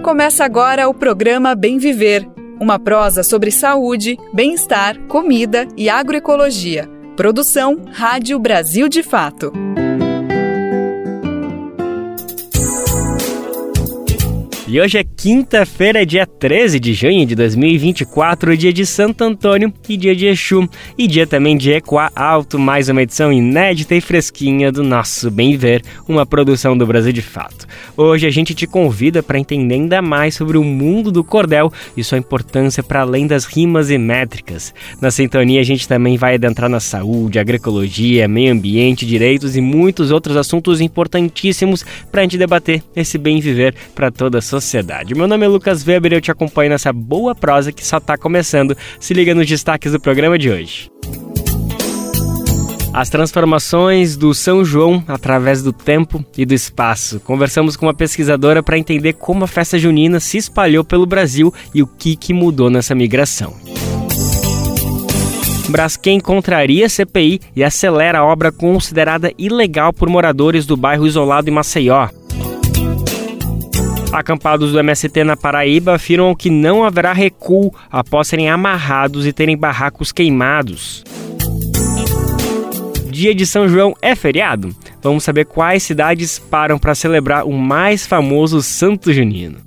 Começa agora o programa Bem Viver, uma prosa sobre saúde, bem-estar, comida e agroecologia. Produção Rádio Brasil de Fato. E hoje é quinta-feira, dia 13 de junho de 2024, dia de Santo Antônio e dia de Exu, e dia também de Ecoar Alto, mais uma edição inédita e fresquinha do nosso Bem Viver, uma produção do Brasil de Fato. Hoje a gente te convida para entender ainda mais sobre o mundo do cordel e sua importância para além das rimas e métricas. Na sintonia a gente também vai adentrar na saúde, agroecologia, meio ambiente, direitos e muitos outros assuntos importantíssimos para a gente debater esse bem viver para toda a sociedade. Meu nome é Lucas Weber e eu te acompanho nessa boa prosa que só está começando. Se liga nos destaques do programa de hoje. As transformações do São João através do tempo e do espaço. Conversamos com uma pesquisadora para entender como a festa junina se espalhou pelo Brasil e o que mudou nessa migração. Braskem contraria a CPI e acelera a obra considerada ilegal por moradores do bairro isolado em Maceió. Acampados do MST na Paraíba afirmam que não haverá recuo após serem amarrados e terem barracos queimados. Dia de São João é feriado? Vamos saber quais cidades param para celebrar o mais famoso Santo Junino.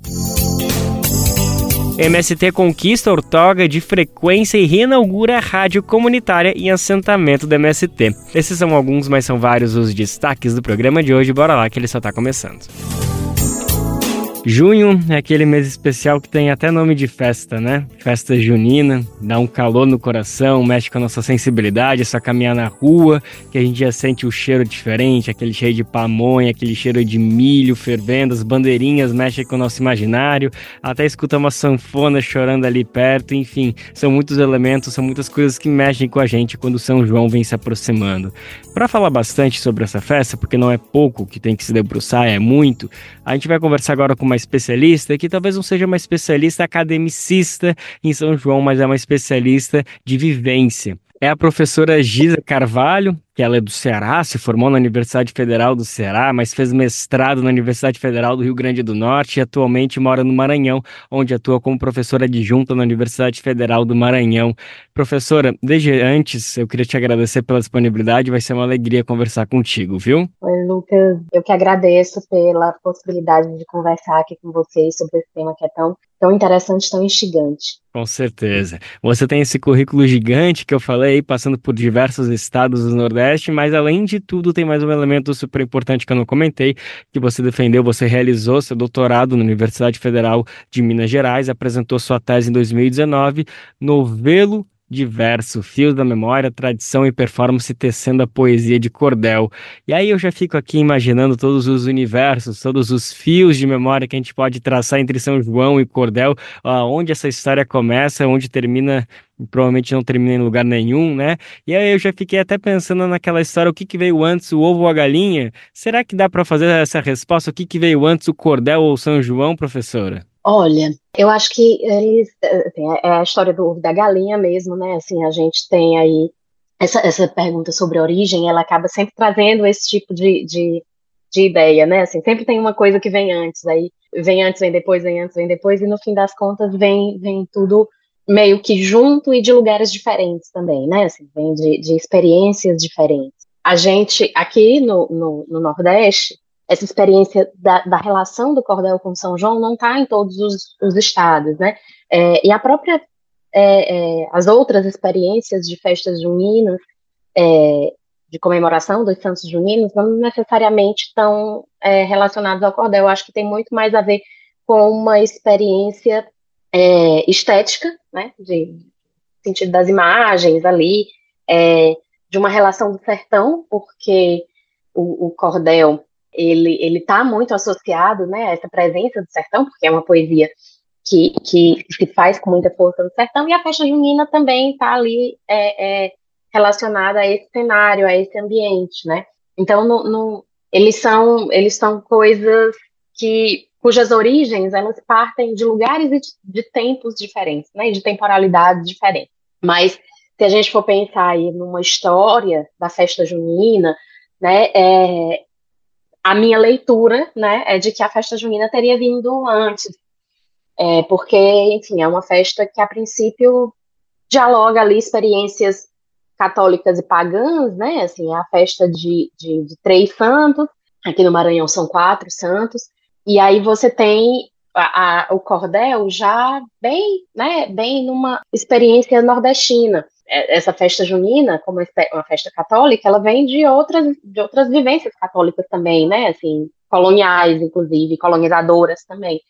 MST conquista outorga de frequência e reinaugura a rádio comunitária em assentamento do MST. Esses são alguns, mas são vários os destaques do programa de hoje. Bora lá que ele só está começando. Junho é aquele mês especial que tem até nome de festa, né? Festa junina, dá um calor no coração, mexe com a nossa sensibilidade, só caminhar na rua, que a gente já sente o cheiro diferente, aquele cheiro de pamonha, aquele cheiro de milho fervendo, as bandeirinhas mexem com o nosso imaginário, até escuta uma sanfona chorando ali perto, enfim, são muitos elementos, são muitas coisas que mexem com a gente quando São João vem se aproximando. Para falar bastante sobre essa festa, porque não é pouco que tem que se debruçar, é muito, a gente vai conversar agora com uma especialista, que talvez não seja uma especialista academicista em São João, mas é uma especialista de vivência. É a professora Gisa Carvalho, que ela é do Ceará, se formou na Universidade Federal do Ceará, mas fez mestrado na Universidade Federal do Rio Grande do Norte e atualmente mora no Maranhão, onde atua como professora adjunta na Universidade Federal do Maranhão. Professora, desde antes eu queria te agradecer pela disponibilidade, vai ser uma alegria conversar contigo, viu? Oi, Lucas, eu que agradeço pela possibilidade de conversar aqui com vocês sobre esse tema que é tão interessante, tão instigante. Com certeza. Você tem esse currículo gigante que eu falei, passando por diversos estados do Nordeste, mas além de tudo tem mais um elemento super importante que eu não comentei, que você defendeu, você realizou seu doutorado na Universidade Federal de Minas Gerais, apresentou sua tese em 2019, Novelo Diverso, Fios da Memória, Tradição e Performance tecendo a poesia de cordel. E aí eu já fico aqui imaginando todos os universos, todos os fios de memória que a gente pode traçar entre São João e cordel, onde essa história começa, onde termina, provavelmente não termina em lugar nenhum, né? E aí eu já fiquei até pensando naquela história, o que veio antes, o ovo ou a galinha? Será que dá para fazer essa resposta? O que veio antes, o cordel ou São João, professora? Olha, eu acho que eles, assim, é a história do ovo e da galinha mesmo, né? Assim, a gente tem aí essa pergunta sobre a origem, ela acaba sempre trazendo esse tipo de ideia, né? Assim, sempre tem uma coisa que vem antes, aí vem antes, vem depois, vem antes, vem depois, e no fim das contas vem tudo meio que junto e de lugares diferentes também, né? Assim, vem de experiências diferentes. A gente, aqui no Nordeste, essa experiência da relação do cordel com São João não está em todos os estados, né? E a própria, as outras experiências de festas juninas, de comemoração dos santos juninos, não necessariamente estão relacionadas ao cordel. Eu acho que tem muito mais a ver com uma experiência estética, né? De sentido das imagens ali, de uma relação do sertão, porque o cordel ele está muito associado, né, a essa presença do sertão, porque é uma poesia que se faz com muita força no sertão, e a festa junina também está ali relacionada a esse cenário, a esse ambiente, né? Então, eles são coisas cujas origens, elas partem de lugares e de tempos diferentes, né, de temporalidades diferentes. Mas, se a gente for pensar aí numa história da festa junina, né, a minha leitura, né, é de que a festa junina teria vindo antes, porque, enfim, é uma festa que, a princípio, dialoga ali experiências católicas e pagãs, né? Assim, é a festa de três santos, aqui no Maranhão são quatro santos, e aí você tem o cordel já bem, né, bem numa experiência nordestina. Essa festa junina, como uma festa católica, ela vem de outras vivências católicas também, né? Assim, coloniais, inclusive, colonizadoras também.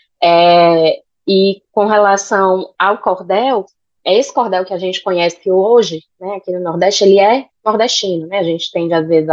E com relação ao cordel, esse cordel que a gente conhece hoje, né, aqui no Nordeste, ele é nordestino, né? A gente tende, às vezes,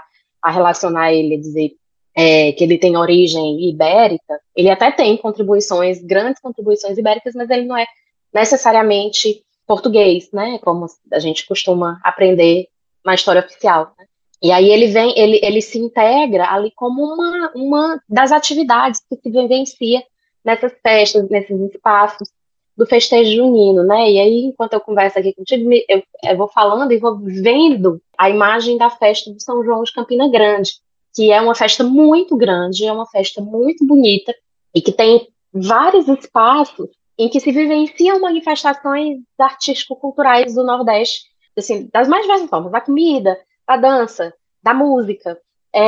a relacionar ele, a dizer que ele tem origem ibérica. Ele até tem contribuições, grandes contribuições ibéricas, mas ele não é necessariamente português, né? Como a gente costuma aprender na história oficial, né? E aí ele se integra ali como uma das atividades que se vivencia nessas festas, nesses espaços do festejo junino, né? E aí, enquanto eu converso aqui contigo, eu vou falando e vou vendo a imagem da festa do São João de Campina Grande, que é uma festa muito grande, é uma festa muito bonita e que tem vários espaços em que se vivenciam manifestações artístico-culturais do Nordeste, assim, das mais diversas formas, da comida, da dança, da música,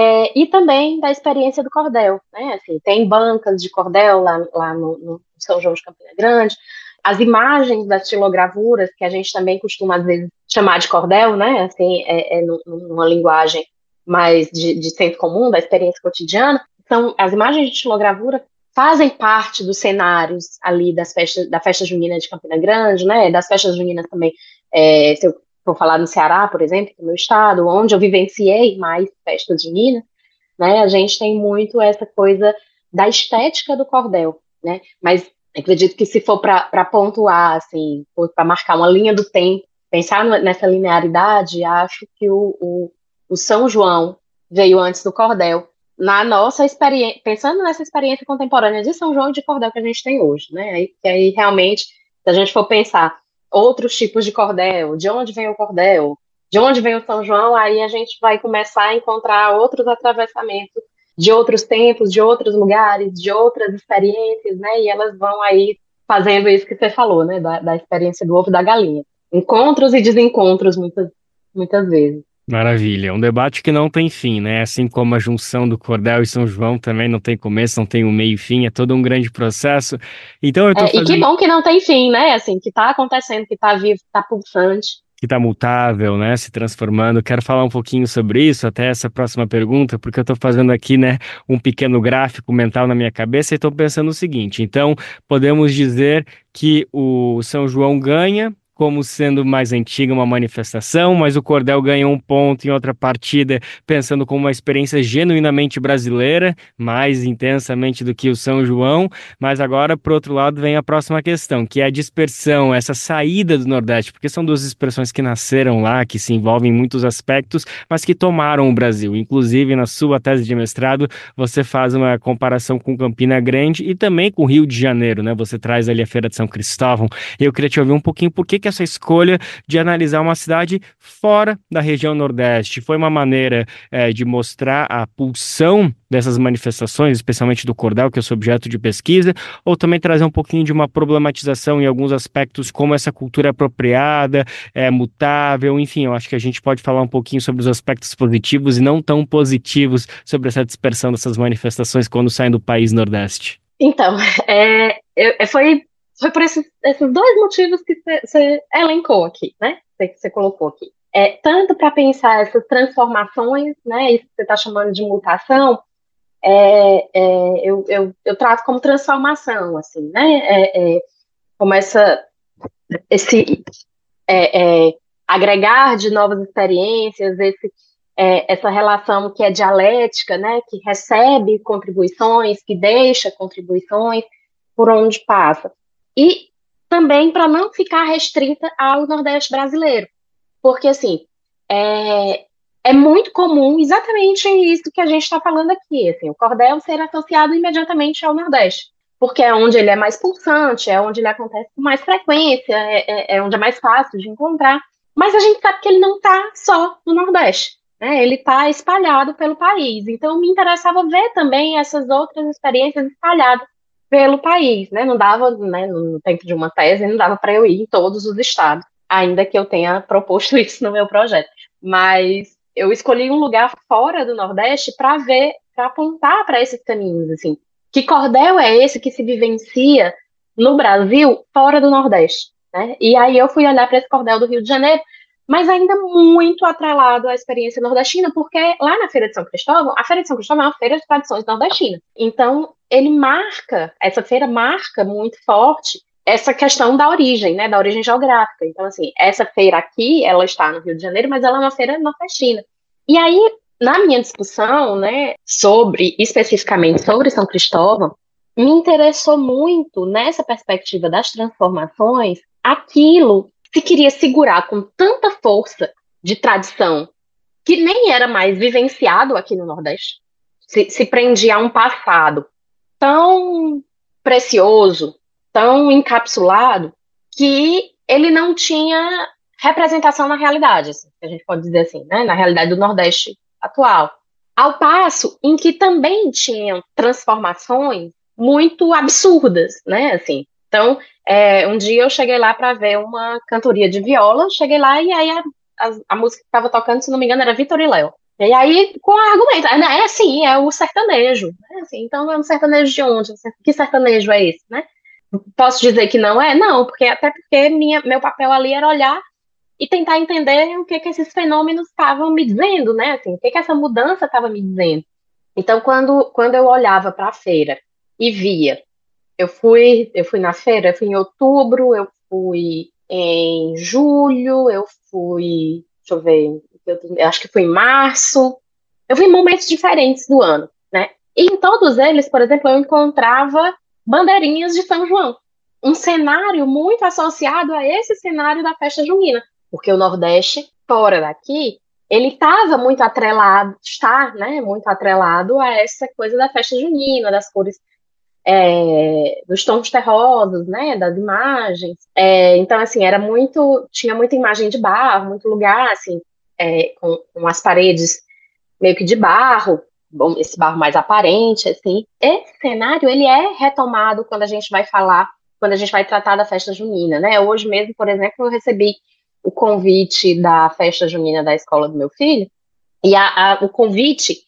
e também da experiência do cordel, né? Assim, tem bancas de cordel lá no São João de Campina Grande, as imagens das estilogravuras, que a gente também costuma, às vezes, chamar de cordel, né? Assim, numa linguagem mais de senso comum, da experiência cotidiana, são as imagens de estilogravura fazem parte dos cenários ali da festa junina de Campina Grande, né? Das festas juninas também, se eu for falar no Ceará, por exemplo, no meu estado, onde eu vivenciei mais festas juninas, né? A gente tem muito essa coisa da estética do cordel, né? Mas acredito que se for para pontuar, assim, para marcar uma linha do tempo, pensar nessa linearidade, acho que o São João veio antes do cordel, na nossa experiência, pensando nessa experiência contemporânea de São João e de cordel que a gente tem hoje, né? Aí realmente, se a gente for pensar outros tipos de cordel, de onde vem o cordel, de onde vem o São João, aí a gente vai começar a encontrar outros atravessamentos de outros tempos, de outros lugares, de outras experiências, né? E elas vão aí fazendo isso que você falou, né? Da experiência do ovo e da galinha. Encontros e desencontros, muitas vezes. Maravilha. Um debate que não tem fim, né? Assim como a junção do Cordel e São João também não tem começo, não tem um meio e fim, é todo um grande processo. Então eu estou E que fazendo bom que não tem fim, né? Assim, que tá acontecendo, que tá vivo, que tá pulsante. que está mutável, né? Se transformando. Quero falar um pouquinho sobre isso, até essa próxima pergunta, porque eu estou fazendo aqui, né, um pequeno gráfico mental na minha cabeça e estou pensando o seguinte. Então, podemos dizer que o São João ganha como sendo mais antiga uma manifestação, mas o Cordel ganha um ponto em outra partida, pensando como uma experiência genuinamente brasileira, mais intensamente do que o São João. Mas agora, por outro lado, vem a próxima questão, que é a dispersão, essa saída do Nordeste, porque são duas expressões que nasceram lá, que se envolvem em muitos aspectos, mas que tomaram o Brasil. Inclusive, na sua tese de mestrado, você faz uma comparação com Campina Grande e também com Rio de Janeiro, né? Você traz ali a Feira de São Cristóvão. Eu queria te ouvir um pouquinho por que essa escolha de analisar uma cidade fora da região Nordeste. Foi uma maneira de mostrar a pulsão dessas manifestações, especialmente do cordel, que é o seu objeto de pesquisa, ou também trazer um pouquinho de uma problematização em alguns aspectos, como essa cultura apropriada, mutável, enfim, eu acho que a gente pode falar um pouquinho sobre os aspectos positivos e não tão positivos sobre essa dispersão dessas manifestações quando saem do país Nordeste. Então, foi por esses dois motivos que você elencou aqui, né? Que você colocou aqui. Tanto para pensar essas transformações, né? Isso que você está chamando de mutação, eu trato como transformação, assim, né? Como esse agregar de novas experiências, essa relação que é dialética, né? Que recebe contribuições, que deixa contribuições por onde passa. E também para não ficar restrita ao Nordeste brasileiro. Porque, assim, é muito comum exatamente isso que a gente está falando aqui, assim, o cordel ser associado imediatamente ao Nordeste. Porque é onde ele é mais pulsante, é onde ele acontece com mais frequência, é onde é mais fácil de encontrar. Mas a gente sabe que ele não está só no Nordeste, né? Ele está espalhado pelo país. Então, me interessava ver também essas outras experiências espalhadas pelo país, né? Não dava, né, no tempo de uma tese, não dava para eu ir em todos os estados, ainda que eu tenha proposto isso no meu projeto. Mas eu escolhi um lugar fora do Nordeste para ver, para apontar para esses caminhos, assim. Que cordel é esse que se vivencia no Brasil fora do Nordeste, né? E aí eu fui olhar para esse cordel do Rio de Janeiro, mas ainda muito atrelado à experiência nordestina, porque lá na Feira de São Cristóvão, a Feira de São Cristóvão é uma feira de tradições nordestinas. Então, essa feira marca muito forte essa questão da origem, né, da origem geográfica. Então, assim, essa feira aqui, ela está no Rio de Janeiro, mas ela é uma feira nordestina. E aí, na minha discussão, né, especificamente sobre São Cristóvão, me interessou muito, nessa perspectiva das transformações, aquilo se queria segurar com tanta força de tradição que nem era mais vivenciado aqui no Nordeste, se prendia a um passado tão precioso, tão encapsulado, que ele não tinha representação na realidade, assim, que a gente pode dizer assim, né, na realidade do Nordeste atual. Ao passo em que também tinham transformações muito absurdas, né, assim. Então, um dia eu cheguei lá para ver uma cantoria de viola, cheguei lá e aí a música que estava tocando, se não me engano, era Vitor e Léo. E aí, com o argumento, assim, é o sertanejo, né? Assim, então é um sertanejo de onde? Que sertanejo é esse, né? Posso dizer que não é? Não, porque até porque meu papel ali era olhar e tentar entender o que que esses fenômenos estavam me dizendo, né? Assim, o que que essa mudança estava me dizendo. Então, quando eu olhava para a feira e via, eu fui na feira, eu fui em outubro, eu fui em julho, eu fui, deixa eu ver, eu acho que fui em março, eu vi momentos diferentes do ano, né? E em todos eles, por exemplo, eu encontrava bandeirinhas de São João. Um cenário muito associado a esse cenário da festa junina, porque o Nordeste, fora daqui, ele estava muito atrelado, está, né, muito atrelado a essa coisa da festa junina, das cores, dos tons terrosos, né, das imagens. Então, assim, tinha muita imagem de barro, muito lugar, assim, com as paredes meio que de barro, bom, esse barro mais aparente, assim. Esse cenário, ele é retomado quando a gente vai tratar da festa junina, né? Hoje mesmo, por exemplo, eu recebi o convite da festa junina da escola do meu filho, e o convite,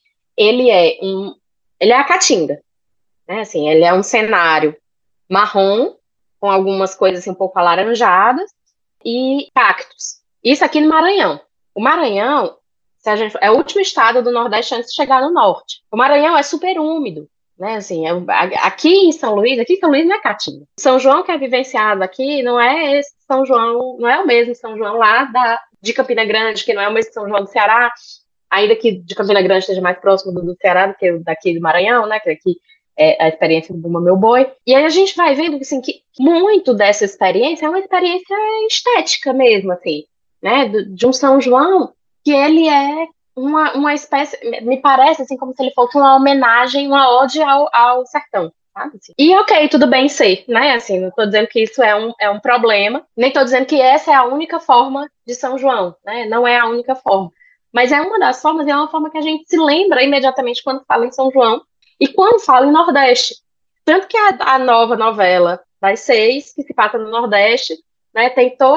ele é a caatinga, né? Assim, ele é um cenário marrom, com algumas coisas assim, um pouco alaranjadas, e cactos. Isso aqui no Maranhão. O Maranhão, se a gente, é o último estado do Nordeste antes de chegar no Norte. O Maranhão é super úmido, né? Assim, aqui em São Luís, aqui em São Luís não é Caatinga. São João que é vivenciado aqui não é esse São João, não é o mesmo São João lá de Campina Grande, que não é o mesmo São João do Ceará, ainda que de Campina Grande esteja mais próximo do Ceará do que daqui do Maranhão, né? Que aqui é a experiência do Bumba Meu Boi. E aí a gente vai vendo assim, que muito dessa experiência é uma experiência estética mesmo, assim, né? De um São João que ele é uma espécie, me parece assim, como se ele fosse uma homenagem, uma ode ao sertão. Sabe? Assim. E ok, tudo bem ser, né? Assim, não estou dizendo que isso é um problema, nem estou dizendo que essa é a única forma de São João, né? Não é a única forma. Mas é uma das formas, e é uma forma que a gente se lembra imediatamente quando fala em São João e quando fala em Nordeste. Tanto que a nova novela das 6, que se passa no Nordeste, né,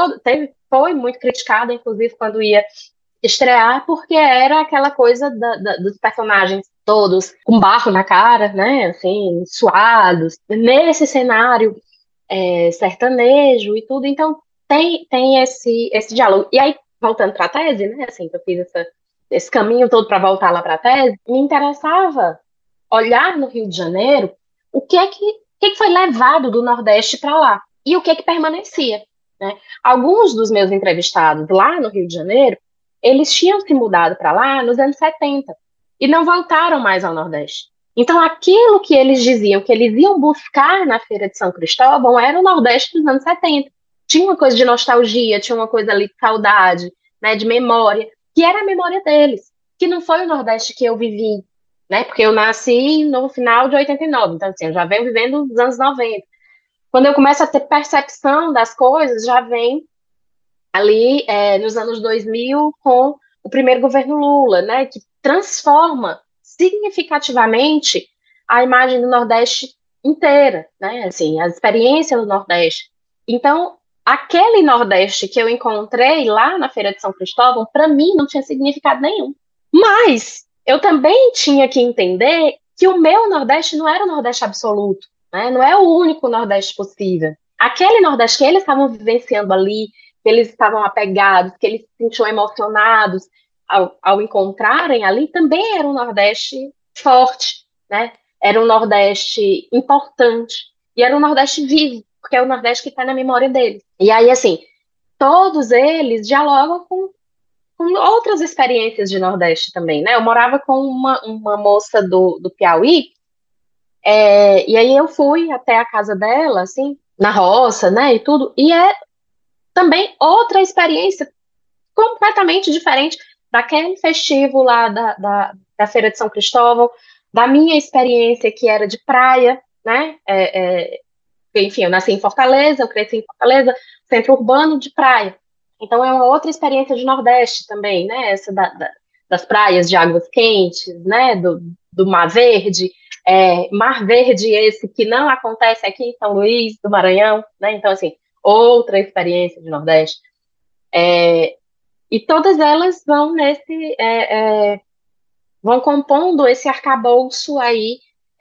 foi muito criticada, inclusive, quando ia estrear, porque era aquela coisa dos personagens todos com barro na cara, né, assim, suados, nesse cenário sertanejo e tudo. Então, tem esse diálogo. E aí, voltando para a tese, né, assim, que eu fiz esse caminho todo para voltar lá para a tese, me interessava olhar no Rio de Janeiro o que foi levado do Nordeste para lá e o que permanecia, né? Alguns dos meus entrevistados lá no Rio de Janeiro, eles tinham se mudado para lá nos anos 70 e não voltaram mais ao Nordeste. Então, aquilo que eles diziam que eles iam buscar na Feira de São Cristóvão era o Nordeste dos anos 70. Tinha uma coisa de nostalgia, tinha uma coisa ali de saudade, né, de memória, que era a memória deles, que não foi o Nordeste que eu vivi, né? Porque eu nasci no final de 89, então assim, eu já venho vivendo os anos 90. Quando eu começo a ter percepção das coisas, já vem ali nos anos 2000 com o primeiro governo Lula, né? Que transforma significativamente a imagem do Nordeste, inteira, né? Assim, a experiência do Nordeste. Então, aquele Nordeste que eu encontrei lá na Feira de São Cristóvão, para mim não tinha significado nenhum. Mas eu também tinha que entender que o meu Nordeste não era o Nordeste absoluto, né? Não é o único Nordeste possível. Aquele Nordeste que eles estavam vivenciando ali, que eles estavam apegados, que eles se sentiam emocionados ao encontrarem ali, também era um Nordeste forte, né? Era um Nordeste importante. E era um Nordeste vivo, porque é o Nordeste que está na memória deles. E aí, assim, todos eles dialogam com outras experiências de Nordeste também, né? Eu morava com uma moça do Piauí, e aí eu fui até a casa dela, assim, na roça, né, e tudo, e é também outra experiência completamente diferente daquele festivo lá da Feira de São Cristóvão, da minha experiência que era de praia, né, enfim, eu nasci em Fortaleza, eu cresci em Fortaleza, centro urbano de praia. Então é uma outra experiência de Nordeste também, né? Essa das praias de águas quentes, né? Do Mar Verde. Mar Verde esse que não acontece aqui em São Luís do Maranhão, né? Então, assim, outra experiência de Nordeste. E todas elas vão vão compondo esse arcabouço aí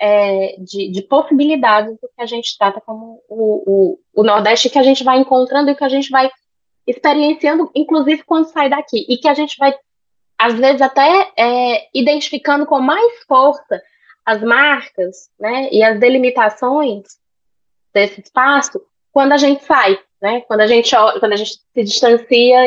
de possibilidades do que a gente trata como o Nordeste, que a gente vai encontrando e que a gente vai experienciando, inclusive quando sai daqui, e que a gente vai, às vezes, até identificando com mais força as marcas, né, e as delimitações desse espaço quando a gente sai, né, quando a gente se distancia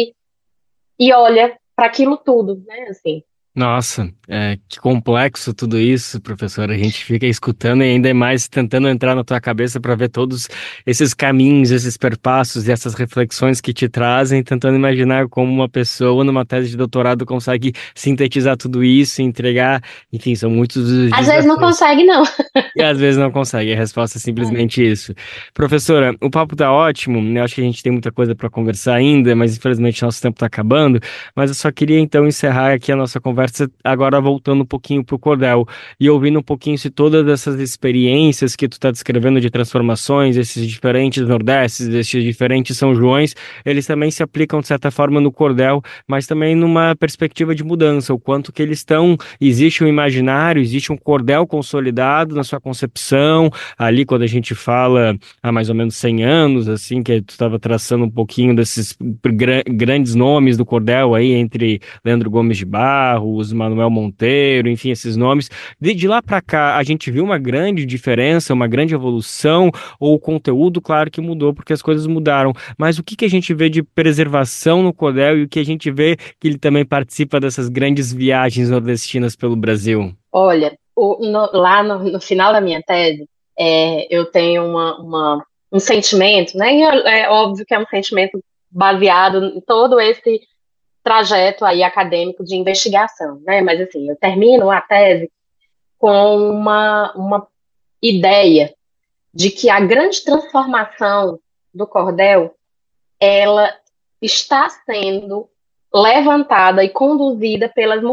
e olha para aquilo tudo, né, assim. Nossa, que complexo tudo isso, professor. A gente fica escutando e ainda mais tentando entrar na tua cabeça para ver todos esses caminhos, esses perpassos e essas reflexões que te trazem, tentando imaginar como uma pessoa numa tese de doutorado consegue sintetizar tudo isso e entregar. Enfim, são muitos os Às vezes não desafios. consegue, não. E às vezes não consegue, a resposta é simplesmente isso. Professora, o papo tá ótimo, né? Eu acho que a gente tem muita coisa para conversar ainda, mas infelizmente nosso tempo tá acabando. Mas eu só queria então encerrar aqui a nossa conversa, agora voltando um pouquinho pro cordel e ouvindo um pouquinho se todas essas experiências que tu tá descrevendo de transformações, esses diferentes Nordestes, esses diferentes São Joões, eles também se aplicam de certa forma no cordel, mas também numa perspectiva de mudança, o quanto que eles estão, existe um imaginário, existe um cordel consolidado na sua concepção, ali quando a gente fala há mais ou menos 100 anos, assim, que tu estava traçando um pouquinho desses grandes nomes do cordel aí, entre Leandro Gomes de Barros, Manuel Monteiro, enfim, esses nomes. De lá para cá, a gente viu uma grande diferença, uma grande evolução, ou o conteúdo, claro que mudou, porque as coisas mudaram, mas o que que a gente vê de preservação no cordel e o que a gente vê que ele também participa dessas grandes viagens nordestinas pelo Brasil? Olha, lá no final da minha tese, eu tenho um sentimento, né? E é óbvio que é um sentimento baseado em todo esse trajeto aí acadêmico de investigação, né? Mas assim, eu termino a tese com uma ideia de que a grande transformação do cordel, ela está sendo levantada e conduzida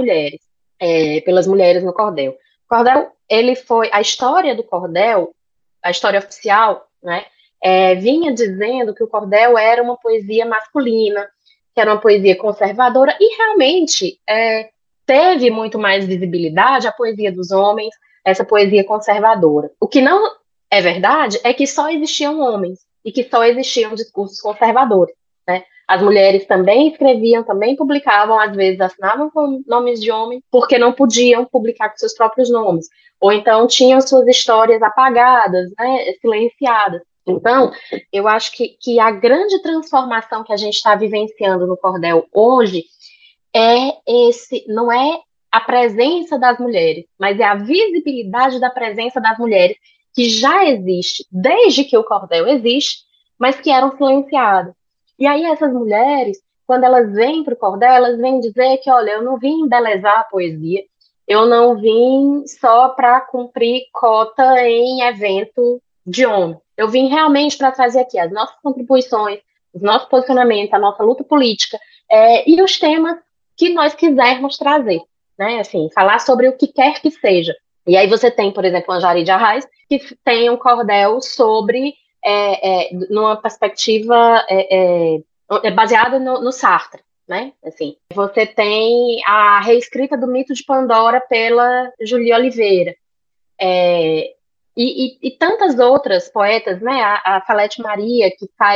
pelas mulheres no cordel. O cordel, ele foi, a história do cordel, a história oficial, né, vinha dizendo que o cordel era uma poesia masculina, que era uma poesia conservadora, e realmente teve muito mais visibilidade a poesia dos homens, essa poesia conservadora. O que não é verdade é que só existiam homens, e que só existiam discursos conservadores, né? As mulheres também escreviam, também publicavam, às vezes assinavam com nomes de homem, porque não podiam publicar com seus próprios nomes. Ou então tinham suas histórias apagadas, né, silenciadas. Então, eu acho que a grande transformação que a gente está vivenciando no cordel hoje não é a presença das mulheres, mas é a visibilidade da presença das mulheres, que já existe desde que o cordel existe, mas que eram silenciadas. E aí essas mulheres, quando elas vêm para o cordel, elas vêm dizer que, olha, eu não vim embelezar a poesia, eu não vim só para cumprir cota em evento de homem. Eu vim realmente para trazer aqui as nossas contribuições, os nossos posicionamentos, a nossa luta política, e os temas que nós quisermos trazer, né? Assim, falar sobre o que quer que seja. E aí você tem, por exemplo, Anjari de Arraes, que tem um cordel sobre, numa perspectiva baseada no Sartre, né? Assim, você tem a reescrita do mito de Pandora pela Julie Oliveira, e tantas outras poetas, né? A Salete Maria,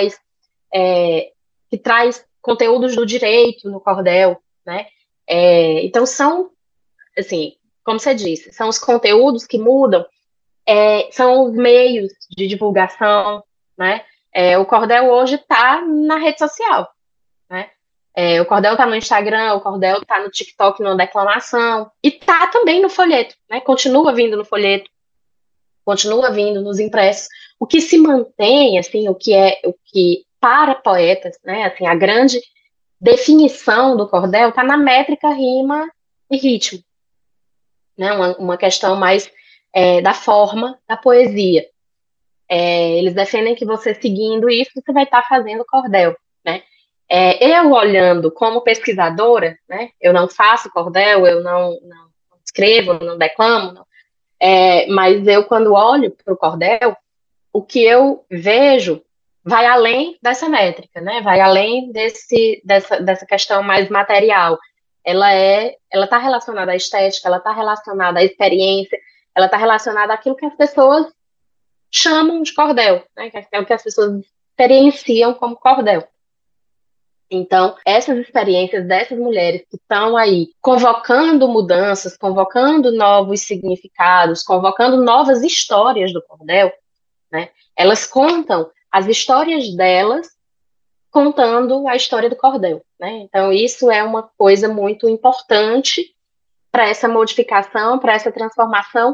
que traz conteúdos do direito no cordel, né? Então são, assim, como você disse, são os conteúdos que mudam, são os meios de divulgação, né? O cordel hoje está na rede social, né? O cordel está no Instagram, o cordel está no TikTok, numa declamação, e está também no folheto, né? Continua vindo no folheto, continua vindo nos impressos. O que se mantém, assim, o que para poetas, né? Assim, a grande definição do cordel está na métrica, rima e ritmo, né? Uma questão mais da forma da poesia. Eles defendem que você seguindo isso, você vai estar fazendo cordel, né? Eu olhando como pesquisadora, né? Eu não faço cordel, eu não escrevo, não declamo, não, mas eu quando olho para o cordel, o que eu vejo vai além dessa métrica, né? Vai além dessa questão mais material. Ela está relacionada à estética, ela está relacionada à experiência, ela está relacionada àquilo que as pessoas chamam de cordel, né? Que é o que as pessoas experienciam como cordel. Então, essas experiências dessas mulheres que estão aí convocando mudanças, convocando novos significados, convocando novas histórias do cordel, né? Elas contam as histórias delas contando a história do cordel, né? Então, isso é uma coisa muito importante para essa modificação, para essa transformação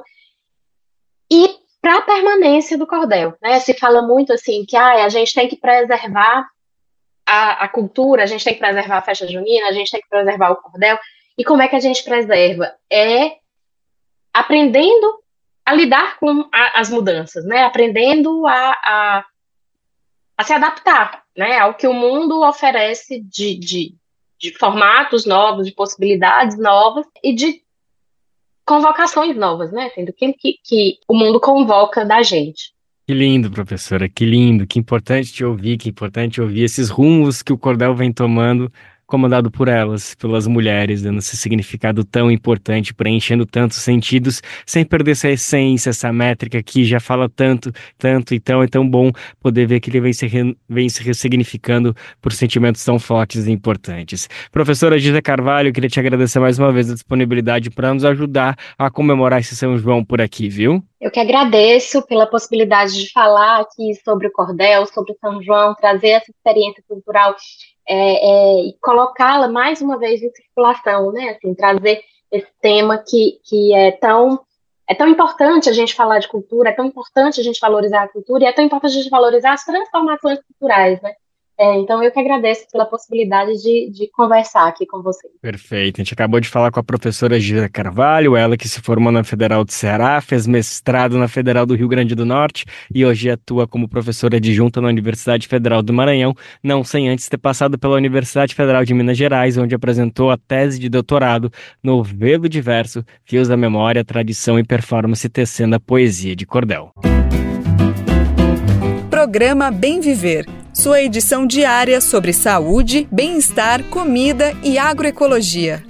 e para a permanência do cordel, né? Se fala muito assim que a gente tem que preservar a cultura, a gente tem que preservar a festa junina, a gente tem que preservar o cordel. E como é que a gente preserva? Aprendendo a lidar com as mudanças, né? Aprendendo a se adaptar, né? Ao que o mundo oferece de formatos novos, de possibilidades novas e de convocações novas, né? Assim, do que o mundo convoca da gente. Que lindo, professora, que lindo, que importante te ouvir, que importante ouvir esses rumos que o cordel vem tomando, comandado por elas, pelas mulheres, dando esse significado tão importante, preenchendo tantos sentidos, sem perder essa essência, essa métrica que já fala tanto, então é tão bom poder ver que ele vem se ressignificando por sentimentos tão fortes e importantes. Professora Gisa Carvalho, eu queria te agradecer mais uma vez a disponibilidade para nos ajudar a comemorar esse São João por aqui, viu? Eu que agradeço pela possibilidade de falar aqui sobre o cordel, sobre o São João, trazer essa experiência cultural e colocá-la mais uma vez em circulação, né? Assim, trazer esse tema que é tão importante a gente falar de cultura, é tão importante a gente valorizar a cultura e é tão importante a gente valorizar as transformações culturais, né? Então eu que agradeço pela possibilidade de conversar aqui com vocês. Perfeito, a gente acabou de falar com a professora Gisa Carvalho, ela que se formou na Federal do Ceará, fez mestrado na Federal do Rio Grande do Norte e hoje atua como professora adjunta na Universidade Federal do Maranhão, não sem antes ter passado pela Universidade Federal de Minas Gerais, onde apresentou a tese de doutorado Novelo Diverso, Fios da Memória, Tradição e Performance tecendo a poesia de cordel. Programa Bem Viver, sua edição diária sobre saúde, bem-estar, comida e agroecologia.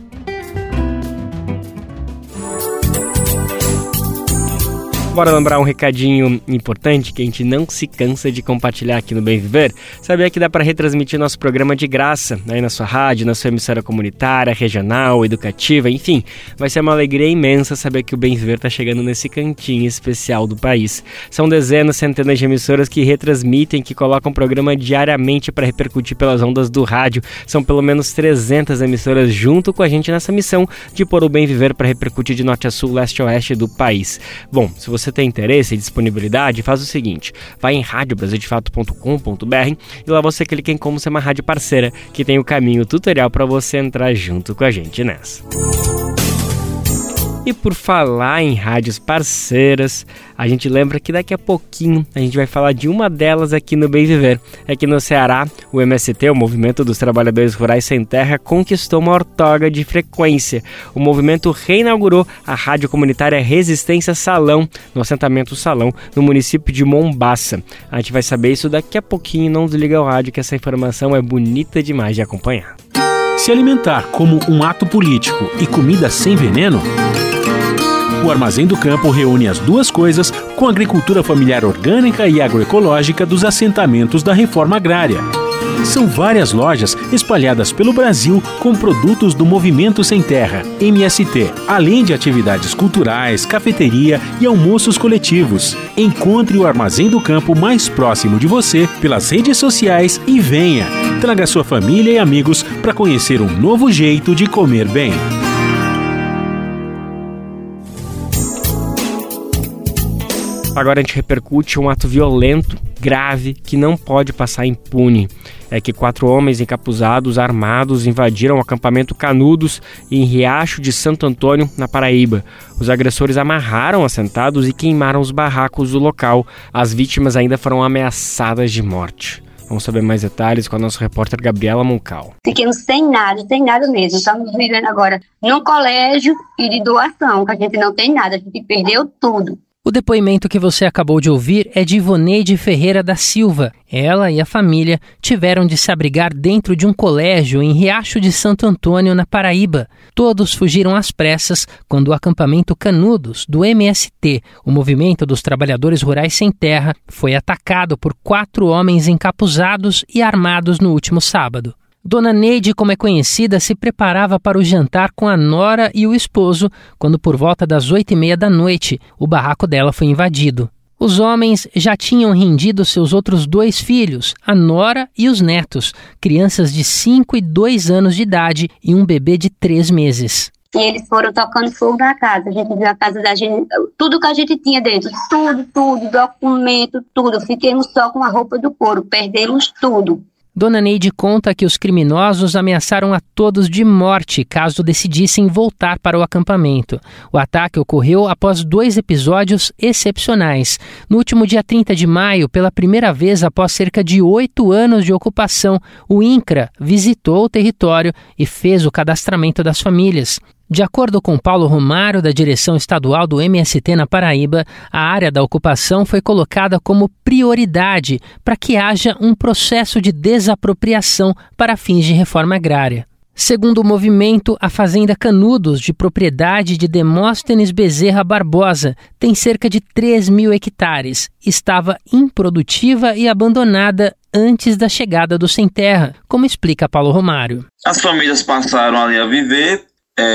Bora lembrar um recadinho importante que a gente não se cansa de compartilhar aqui no Bem Viver. Sabia que dá para retransmitir nosso programa de graça aí na sua rádio, na sua emissora comunitária, regional, educativa, enfim. Vai ser uma alegria imensa saber que o Bem Viver está chegando nesse cantinho especial do país. São dezenas, centenas de emissoras que retransmitem, que colocam o programa diariamente para repercutir pelas ondas do rádio. São pelo menos 300 emissoras junto com a gente nessa missão de pôr o Bem Viver para repercutir de norte a sul, leste a oeste do país. Bom, se você tem interesse e disponibilidade, faz o seguinte, vai em radiobrasildefato.com.br e lá você clica em como ser uma rádio parceira, que tem o caminho tutorial para você entrar junto com a gente nessa. E por falar em rádios parceiras, a gente lembra que daqui a pouquinho a gente vai falar de uma delas aqui no Bem Viver. Aqui no Ceará, o MST, o Movimento dos Trabalhadores Rurais Sem Terra, conquistou uma outorga de frequência. O movimento reinaugurou a rádio comunitária Resistência Salão, no assentamento Salão, no município de Mombaça. A gente vai saber isso daqui a pouquinho, não desliga o rádio que essa informação é bonita demais de acompanhar. Se alimentar como um ato político e comida sem veneno? O Armazém do Campo reúne as duas coisas com a agricultura familiar orgânica e agroecológica dos assentamentos da reforma agrária. São várias lojas espalhadas pelo Brasil com produtos do Movimento Sem Terra, MST, além de atividades culturais, cafeteria e almoços coletivos. Encontre o Armazém do Campo mais próximo de você pelas redes sociais e venha! Traga sua família e amigos para conhecer um novo jeito de comer bem. Agora a gente repercute um ato violento, grave, que não pode passar impune. É que 4 homens encapuzados, armados, invadiram o acampamento Canudos em Riacho de Santo Antônio, na Paraíba. Os agressores amarraram assentados e queimaram os barracos do local. As vítimas ainda foram ameaçadas de morte. Vamos saber mais detalhes com a nossa repórter Gabriela Moncal. Fiquemos sem nada mesmo. Estamos vivendo agora num colégio e de doação, que a gente não tem nada, a gente perdeu tudo. O depoimento que você acabou de ouvir é de Ivoneide Ferreira da Silva. Ela e a família tiveram de se abrigar dentro de um colégio em Riacho de Santo Antônio, na Paraíba. Todos fugiram às pressas quando o acampamento Canudos, do MST, o Movimento dos Trabalhadores Rurais Sem Terra, foi atacado por 4 homens encapuzados e armados no último sábado. Dona Neide, como é conhecida, se preparava para o jantar com a nora e o esposo, quando por volta das 8h30 da noite, o barraco dela foi invadido. Os homens já tinham rendido seus outros 2 filhos, a nora e os netos, crianças de 5 e 2 anos de idade e um bebê de 3 meses. E eles foram tocando fogo na casa. A gente viu a casa da gente, tudo que a gente tinha dentro, tudo, documento, tudo. Fiquemos só com a roupa do couro, perdemos tudo. Dona Neide conta que os criminosos ameaçaram a todos de morte caso decidissem voltar para o acampamento. O ataque ocorreu após 2 episódios excepcionais. No último dia 30 de maio, pela primeira vez após cerca de 8 anos de ocupação, o INCRA visitou o território e fez o cadastramento das famílias. De acordo com Paulo Romário, da direção estadual do MST na Paraíba, a área da ocupação foi colocada como prioridade para que haja um processo de desapropriação para fins de reforma agrária. Segundo o movimento, a Fazenda Canudos, de propriedade de Demóstenes Bezerra Barbosa, tem cerca de 3.000 hectares. Estava improdutiva e abandonada antes da chegada do Sem Terra, como explica Paulo Romário. As famílias passaram ali a viver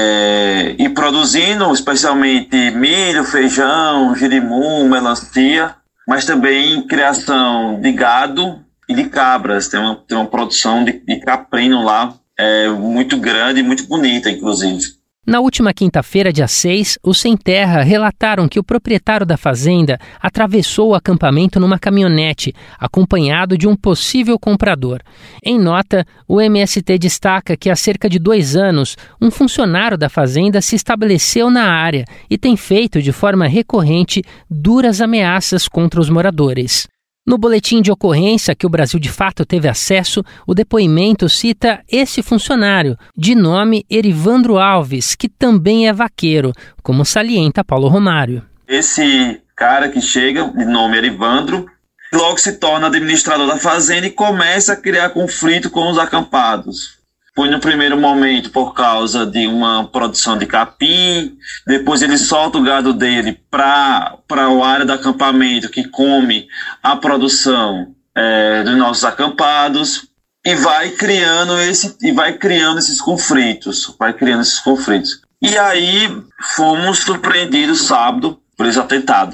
e produzindo especialmente milho, feijão, girimum, melancia, mas também criação de gado e de cabras. Tem uma produção de caprino lá muito grande e muito bonita, inclusive. Na última quinta-feira, dia 6, os Sem Terra relataram que o proprietário da fazenda atravessou o acampamento numa caminhonete, acompanhado de um possível comprador. Em nota, o MST destaca que há cerca de 2 anos, um funcionário da fazenda se estabeleceu na área e tem feito de forma recorrente duras ameaças contra os moradores. No boletim de ocorrência que o Brasil de Fato teve acesso, o depoimento cita esse funcionário, de nome Erivandro Alves, que também é vaqueiro, como salienta Paulo Romário. Esse cara que chega, de nome Erivandro, logo se torna administrador da fazenda e começa a criar conflito com os acampados. Foi no primeiro momento por causa de uma produção de capim, depois ele solta o gado dele para a área do acampamento que come a produção dos nossos acampados e vai criando esses conflitos, E aí fomos surpreendidos sábado por esse atentado.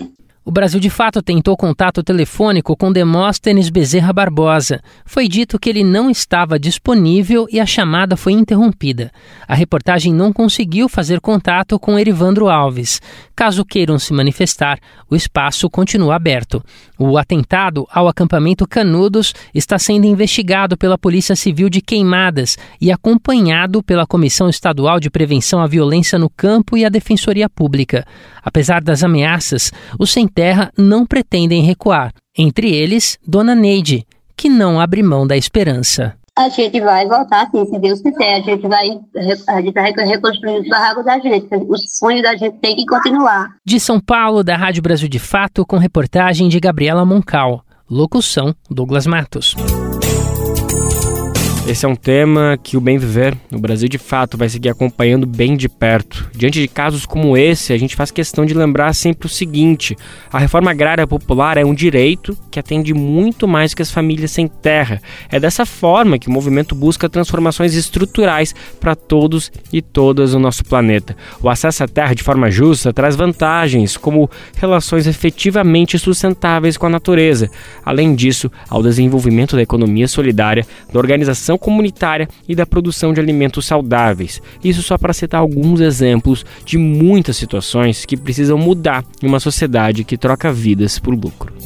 O Brasil de Fato tentou contato telefônico com Demóstenes Bezerra Barbosa. Foi dito que ele não estava disponível e a chamada foi interrompida. A reportagem não conseguiu fazer contato com Erivandro Alves. Caso queiram se manifestar, o espaço continua aberto. O atentado ao acampamento Canudos está sendo investigado pela Polícia Civil de Queimadas e acompanhado pela Comissão Estadual de Prevenção à Violência no Campo e a Defensoria Pública. Apesar das ameaças, os sem terra não pretendem recuar. Entre eles, Dona Neide, que não abre mão da esperança. A gente vai voltar, sim, se Deus quiser. A gente vai reconstruir os barracos da gente. O sonho da gente tem que continuar. De São Paulo, da Rádio Brasil de Fato, com reportagem de Gabriela Moncal. Locução, Douglas Matos. Esse é um tema que o Bem Viver, no Brasil de Fato, vai seguir acompanhando bem de perto. Diante de casos como esse, a gente faz questão de lembrar sempre o seguinte: a reforma agrária popular é um direito que atende muito mais que as famílias sem terra. É dessa forma que o movimento busca transformações estruturais para todos e todas no nosso planeta. O acesso à terra de forma justa traz vantagens, como relações efetivamente sustentáveis com a natureza. Além disso, ao desenvolvimento da economia solidária, da organização comunitária e da produção de alimentos saudáveis. Isso só para citar alguns exemplos de muitas situações que precisam mudar em uma sociedade que troca vidas por lucro.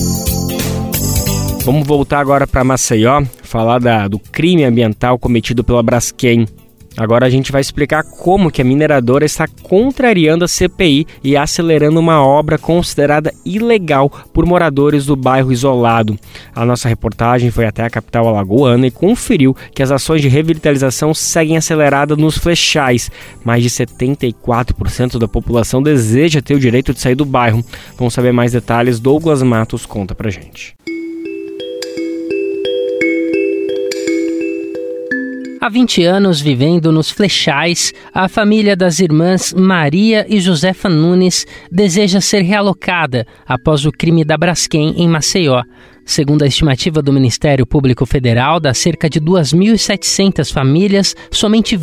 Vamos voltar agora para Maceió, falar do crime ambiental cometido pela Braskem. Agora a gente vai explicar como que a mineradora está contrariando a CPI e acelerando uma obra considerada ilegal por moradores do bairro isolado. A nossa reportagem foi até a capital alagoana e conferiu que as ações de revitalização seguem aceleradas nos Flechais. Mais de 74% da população deseja ter o direito de sair do bairro. Vamos saber mais detalhes, Douglas Matos conta pra gente. Há 20 anos vivendo nos Flechais, a família das irmãs Maria e Josefa Nunes deseja ser realocada após o crime da Braskem em Maceió. Segundo a estimativa do Ministério Público Federal, das cerca de 2.700 famílias, somente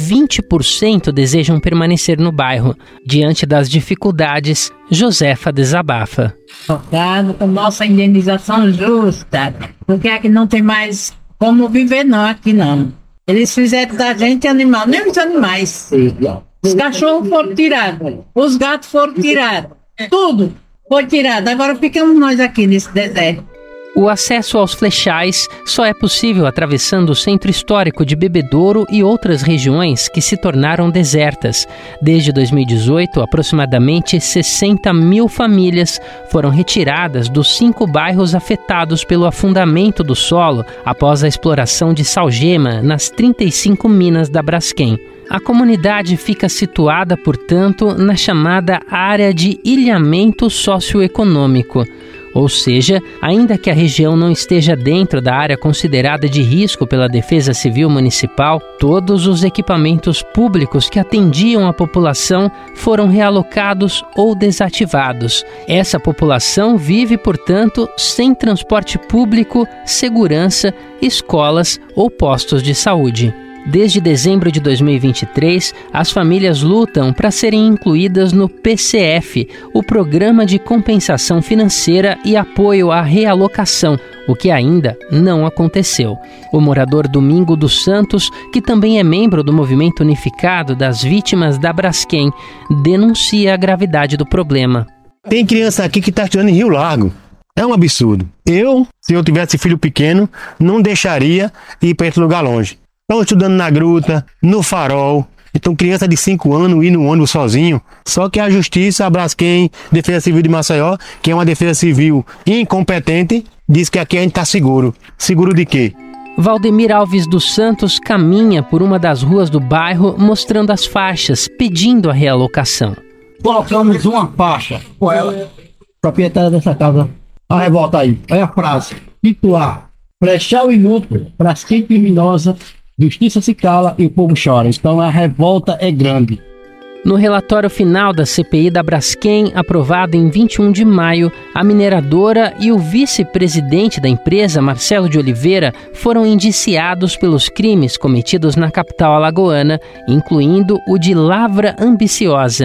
20% desejam permanecer no bairro. Diante das dificuldades, Josefa desabafa. Focado com nossa indenização justa, porque aqui não tem mais como viver não, aqui não. Eles fizeram da gente animal, nem os animais. Os cachorros foram tirados, os gatos foram tirados, tudo foi tirado. Agora ficamos nós aqui nesse deserto. O acesso aos Flechais só é possível atravessando o centro histórico de Bebedouro e outras regiões que se tornaram desertas. Desde 2018, aproximadamente 60 mil famílias foram retiradas dos 5 bairros afetados pelo afundamento do solo após a exploração de salgema nas 35 minas da Braskem. A comunidade fica situada, portanto, na chamada área de ilhamento socioeconômico. Ou seja, ainda que a região não esteja dentro da área considerada de risco pela Defesa Civil Municipal, todos os equipamentos públicos que atendiam a população foram realocados ou desativados. Essa população vive, portanto, sem transporte público, segurança, escolas ou postos de saúde. Desde dezembro de 2023, as famílias lutam para serem incluídas no PCF, o Programa de Compensação Financeira e Apoio à Realocação, o que ainda não aconteceu. O morador Domingo dos Santos, que também é membro do Movimento Unificado das Vítimas da Braskem, denuncia a gravidade do problema. Tem criança aqui que está estudando em Rio Largo. É um absurdo. Se eu tivesse filho pequeno, não deixaria ir para esse lugar longe. Estão estudando na Gruta, no Farol. Então, criança de 5 anos ir no ônibus sozinho. Só que a Justiça, a Braskem, Defesa Civil de Maceió, que é uma defesa civil incompetente, diz que aqui a gente está seguro. Seguro de quê? Valdemir Alves dos Santos caminha por uma das ruas do bairro mostrando as faixas, pedindo a realocação. Colocamos uma faixa com ela, proprietária dessa casa. A revolta aí, olha a frase. Titular, Flechal inútil, Braskem criminosa, Justiça se cala e o povo chora. Então a revolta é grande. No relatório final da CPI da Braskem, aprovado em 21 de maio, a mineradora e o vice-presidente da empresa, Marcelo de Oliveira, foram indiciados pelos crimes cometidos na capital alagoana, incluindo o de lavra ambiciosa.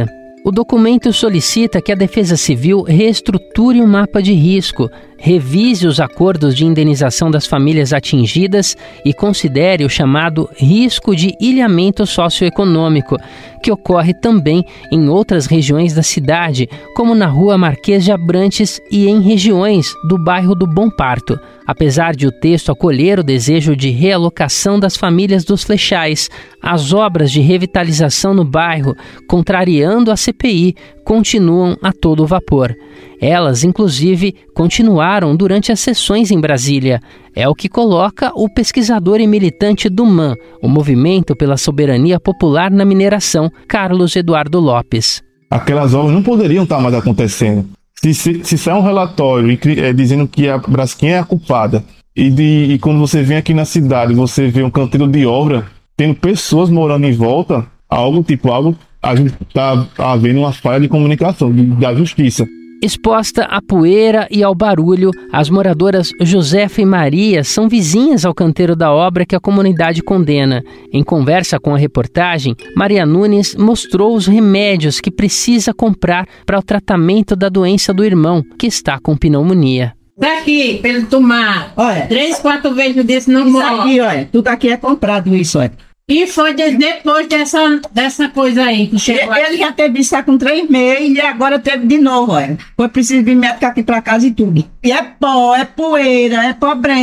O documento solicita que a Defesa Civil reestruture o mapa de risco, revise os acordos de indenização das famílias atingidas e considere o chamado risco de ilhamento socioeconômico, que ocorre também em outras regiões da cidade, como na Rua Marquês de Abrantes e em regiões do bairro do Bom Parto. Apesar de o texto acolher o desejo de realocação das famílias dos Flechais, as obras de revitalização no bairro, contrariando a CPI, continuam a todo vapor. Elas, inclusive, continuaram durante as sessões em Brasília. É o que coloca o pesquisador e militante do MAN, o Movimento pela Soberania Popular na Mineração, Carlos Eduardo Lopes. Aquelas obras não poderiam estar mais acontecendo. Se sai um relatório dizendo que a Braskem é a culpada, e quando você vem aqui na cidade, você vê um canteiro de obra, tendo pessoas morando em volta, a gente está havendo uma falha de comunicação da justiça. Exposta à poeira e ao barulho, as moradoras Josefa e Maria são vizinhas ao canteiro da obra que a comunidade condena. Em conversa com a reportagem, Maria Nunes mostrou os remédios que precisa comprar para o tratamento da doença do irmão, que está com pneumonia. Daqui, para ele tomar, olha, 3, 4 vezes desse não morre. Isso aqui, olha, tudo aqui é comprado isso, olha. E foi depois dessa coisa aí que chegou. Ele já teve isso com 3 meses e agora teve de novo, olha. Foi preciso vir médico aqui pra casa e tudo. E é pó, é poeira, é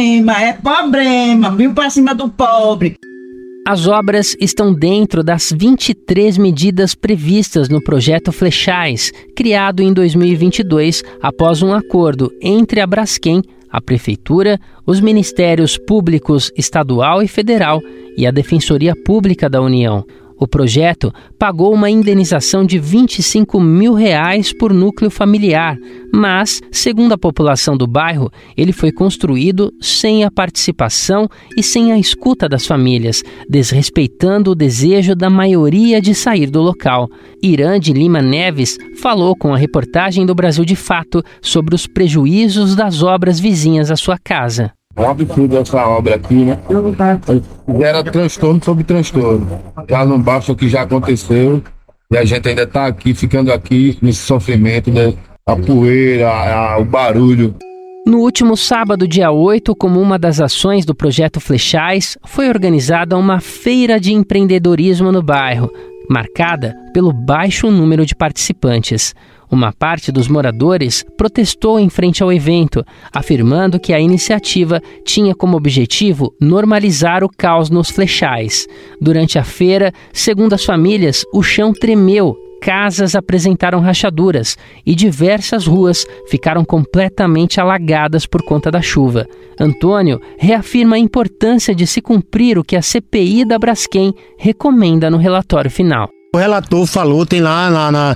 problema, viu pra cima do pobre. As obras estão dentro das 23 medidas previstas no projeto Flechais, criado em 2022 após um acordo entre a Braskem, a Prefeitura, os Ministérios Públicos Estadual e Federal e a Defensoria Pública da União. O projeto pagou uma indenização de R$25 mil por núcleo familiar, mas, segundo a população do bairro, ele foi construído sem a participação e sem a escuta das famílias, desrespeitando o desejo da maioria de sair do local. Irã de Lima Neves falou com a reportagem do Brasil de Fato sobre os prejuízos das obras vizinhas à sua casa. É um absurdo essa obra aqui, né? Gera transtorno sobre transtorno. Já não basta o que já aconteceu e a gente ainda está aqui, ficando aqui nesse sofrimento, né? A poeira, o barulho. No último sábado, dia 8, como uma das ações do projeto Flechais, foi organizada uma feira de empreendedorismo no bairro, marcada pelo baixo número de participantes. Uma parte dos moradores protestou em frente ao evento, afirmando que a iniciativa tinha como objetivo normalizar o caos nos Flechais. Durante a feira, segundo as famílias, o chão tremeu, casas apresentaram rachaduras e diversas ruas ficaram completamente alagadas por conta da chuva. Antônio reafirma a importância de se cumprir o que a CPI da Braskem recomenda no relatório final. O relator falou, tem lá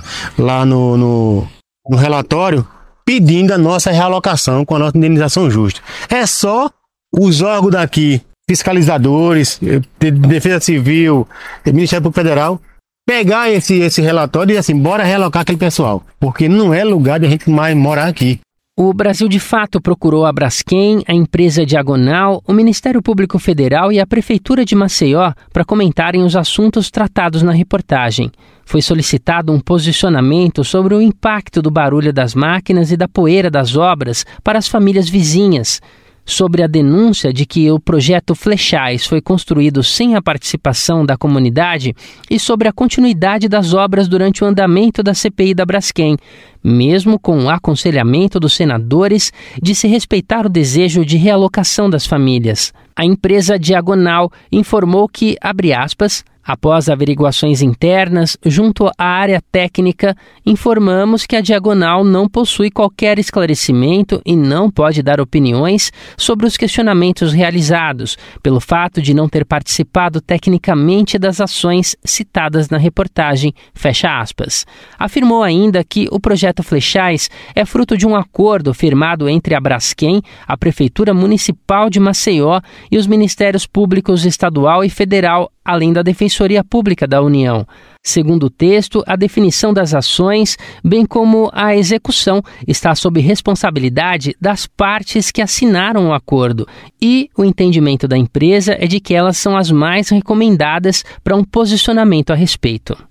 no relatório, pedindo a nossa realocação com a nossa indenização justa. É só os órgãos daqui, fiscalizadores, Defesa Civil, Ministério Público Federal, pegar esse relatório e dizer assim, bora realocar aquele pessoal, porque não é lugar de a gente mais morar aqui. O Brasil de Fato procurou a Braskem, a empresa Diagonal, o Ministério Público Federal e a Prefeitura de Maceió para comentarem os assuntos tratados na reportagem. Foi solicitado um posicionamento sobre o impacto do barulho das máquinas e da poeira das obras para as famílias vizinhas. Sobre a denúncia de que o projeto Flechais foi construído sem a participação da comunidade e sobre a continuidade das obras durante o andamento da CPI da Braskem, mesmo com o aconselhamento dos senadores de se respeitar o desejo de realocação das famílias. A empresa Diagonal informou que, abre aspas, após averiguações internas, junto à área técnica, informamos que a Diagonal não possui qualquer esclarecimento e não pode dar opiniões sobre os questionamentos realizados, pelo fato de não ter participado tecnicamente das ações citadas na reportagem, fecha aspas. Afirmou ainda que o projeto Flechais é fruto de um acordo firmado entre a Braskem, a Prefeitura Municipal de Maceió e os Ministérios Públicos Estadual e Federal, além da Defensoria Pública da União. Segundo o texto, a definição das ações, bem como a execução, está sob responsabilidade das partes que assinaram o acordo e o entendimento da empresa é de que elas são as mais recomendadas para um posicionamento a respeito.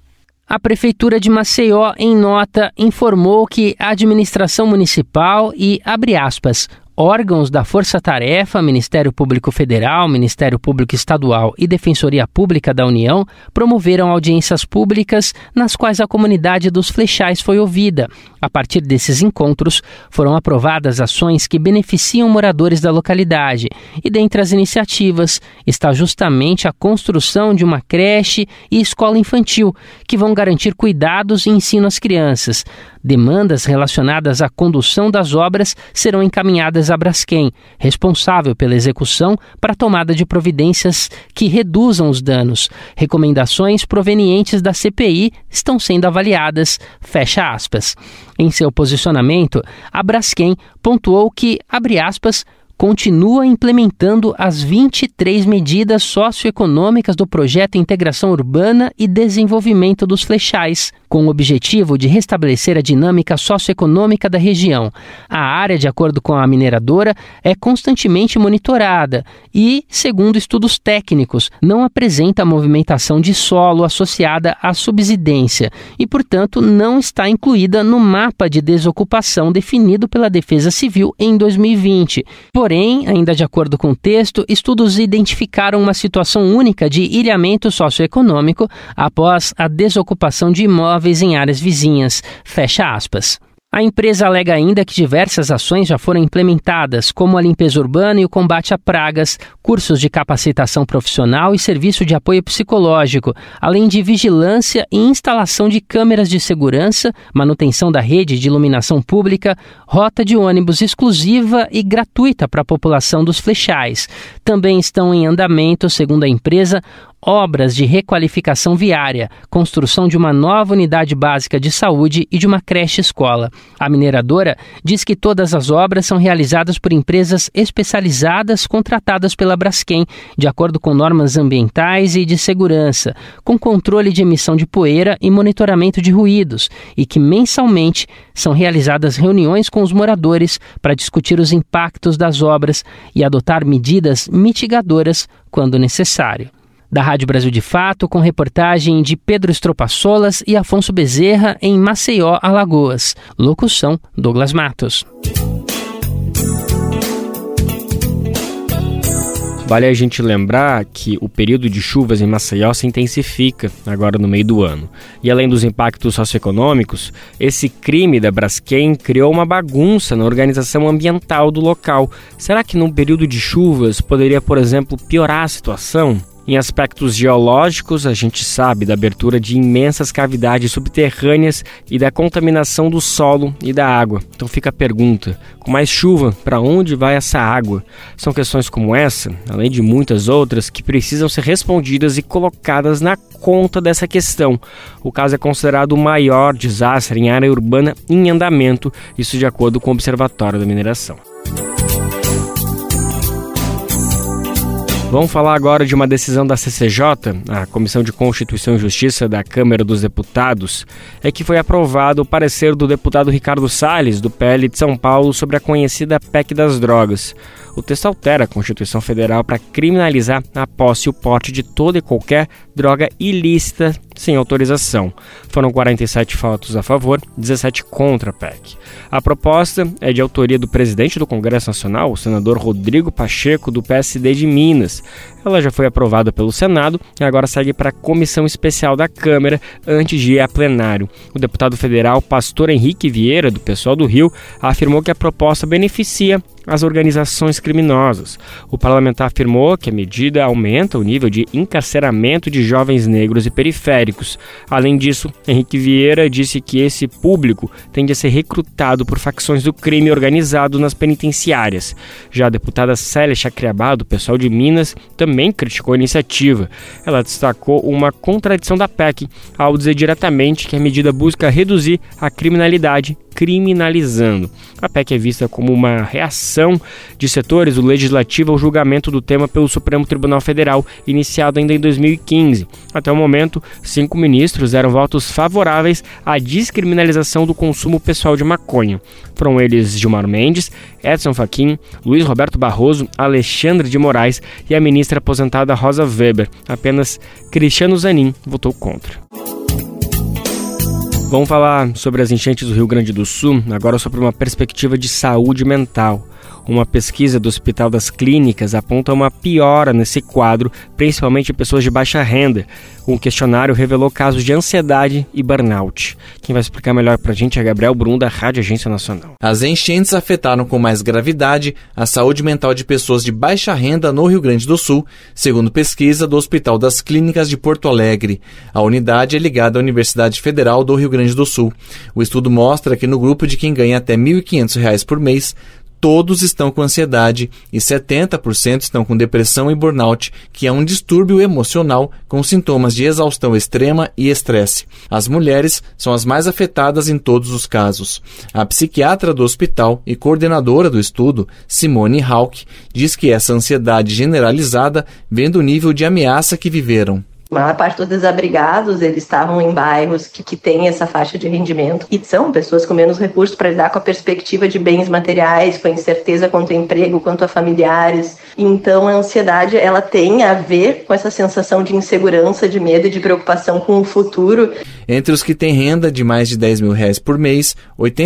A Prefeitura de Maceió, em nota, informou que a administração municipal e, abre aspas, órgãos da Força Tarefa, Ministério Público Federal, Ministério Público Estadual e Defensoria Pública da União promoveram audiências públicas nas quais a comunidade dos Flechais foi ouvida. A partir desses encontros, foram aprovadas ações que beneficiam moradores da localidade. E dentre as iniciativas está justamente a construção de uma creche e escola infantil, que vão garantir cuidados e ensino às crianças. Demandas relacionadas à condução das obras serão encaminhadas à Braskem, responsável pela execução, para a tomada de providências que reduzam os danos. Recomendações provenientes da CPI estão sendo avaliadas, fecha aspas. Em seu posicionamento, a Braskem pontuou que, abre aspas, continua implementando as 23 medidas socioeconômicas do Projeto Integração Urbana e Desenvolvimento dos Flechais, com o objetivo de restabelecer a dinâmica socioeconômica da região. A área, de acordo com a mineradora, é constantemente monitorada e, segundo estudos técnicos, não apresenta movimentação de solo associada à subsidência e, portanto, não está incluída no mapa de desocupação definido pela Defesa Civil em 2020. Porém, ainda de acordo com o texto, estudos identificaram uma situação única de ilhamento socioeconômico após a desocupação de imóveis em áreas vizinhas. Fecha aspas. A empresa alega ainda que diversas ações já foram implementadas, como a limpeza urbana e o combate a pragas, cursos de capacitação profissional e serviço de apoio psicológico, além de vigilância e instalação de câmeras de segurança, manutenção da rede de iluminação pública, rota de ônibus exclusiva e gratuita para a população dos Flechais. Também estão em andamento, segundo a empresa, obras de requalificação viária, construção de uma nova unidade básica de saúde e de uma creche-escola. A mineradora diz que todas as obras são realizadas por empresas especializadas contratadas pela Braskem, de acordo com normas ambientais e de segurança, com controle de emissão de poeira e monitoramento de ruídos, e que mensalmente são realizadas reuniões com os moradores para discutir os impactos das obras e adotar medidas mitigadoras quando necessário. Da Rádio Brasil de Fato, com reportagem de Pedro Estropaçolas e Afonso Bezerra, em Maceió, Alagoas. Locução, Douglas Matos. Vale a gente lembrar que o período de chuvas em Maceió se intensifica agora no meio do ano. E além dos impactos socioeconômicos, esse crime da Braskem criou uma bagunça na organização ambiental do local. Será que num período de chuvas poderia, por exemplo, piorar a situação? Em aspectos geológicos, a gente sabe da abertura de imensas cavidades subterrâneas e da contaminação do solo e da água. Então fica a pergunta, com mais chuva, para onde vai essa água? São questões como essa, além de muitas outras, que precisam ser respondidas e colocadas na conta dessa questão. O caso é considerado o maior desastre em área urbana em andamento, isso de acordo com o Observatório da Mineração. Vamos falar agora de uma decisão da CCJ, a Comissão de Constituição e Justiça da Câmara dos Deputados, é que foi aprovado o parecer do deputado Ricardo Salles, do PL de São Paulo, sobre a conhecida PEC das drogas. O texto altera a Constituição Federal para criminalizar a posse e o porte de toda e qualquer droga ilícita sem autorização. Foram 47 votos a favor, 17 contra a PEC. A proposta é de autoria do presidente do Congresso Nacional, o senador Rodrigo Pacheco, do PSD de Minas. Ela já foi aprovada pelo Senado e agora segue para a Comissão Especial da Câmara antes de ir a plenário. O deputado federal Pastor Henrique Vieira, do PSOL do Rio, afirmou que a proposta beneficia as organizações criminosas. O parlamentar afirmou que a medida aumenta o nível de encarceramento de jovens negros e periféricos. Além disso, Henrique Vieira disse que esse público tende a ser recrutado por facções do crime organizado nas penitenciárias. Já a deputada Célia Chacriabá, do PSOL de Minas, também criticou a iniciativa. Ela destacou uma contradição da PEC ao dizer diretamente que a medida busca reduzir a criminalidade criminalizando. A PEC é vista como uma reação de setores do Legislativo ao julgamento do tema pelo Supremo Tribunal Federal, iniciado ainda em 2015. Até o momento, 5 ministros deram votos favoráveis à descriminalização do consumo pessoal de maconha. Foram eles Gilmar Mendes, Edson Fachin, Luiz Roberto Barroso, Alexandre de Moraes e a ministra aposentada Rosa Weber. Apenas Cristiano Zanin votou contra. Vamos falar sobre as enchentes do Rio Grande do Sul, agora sobre uma perspectiva de saúde mental. Uma pesquisa do Hospital das Clínicas aponta uma piora nesse quadro, principalmente em pessoas de baixa renda. Um questionário revelou casos de ansiedade e burnout. Quem vai explicar melhor pra gente é Gabriel Brum, da Rádio Agência Nacional. As enchentes afetaram com mais gravidade a saúde mental de pessoas de baixa renda no Rio Grande do Sul, segundo pesquisa do Hospital das Clínicas de Porto Alegre. A unidade é ligada à Universidade Federal do Rio Grande do Sul. O estudo mostra que no grupo de quem ganha até R$ 1.500 por mês, todos estão com ansiedade e 70% estão com depressão e burnout, que é um distúrbio emocional com sintomas de exaustão extrema e estresse. As mulheres são as mais afetadas em todos os casos. A psiquiatra do hospital e coordenadora do estudo, Simone Hauck, diz que essa ansiedade generalizada vem do nível de ameaça que viveram. A maior parte dos desabrigados, eles estavam em bairros que têm essa faixa de rendimento e são pessoas com menos recursos para lidar com a perspectiva de bens materiais, com a incerteza quanto ao emprego, quanto a familiares. Então, a ansiedade, ela tem a ver com essa sensação de insegurança, de medo e de preocupação com o futuro. Entre os que têm renda de mais de R$ 10 mil por mês,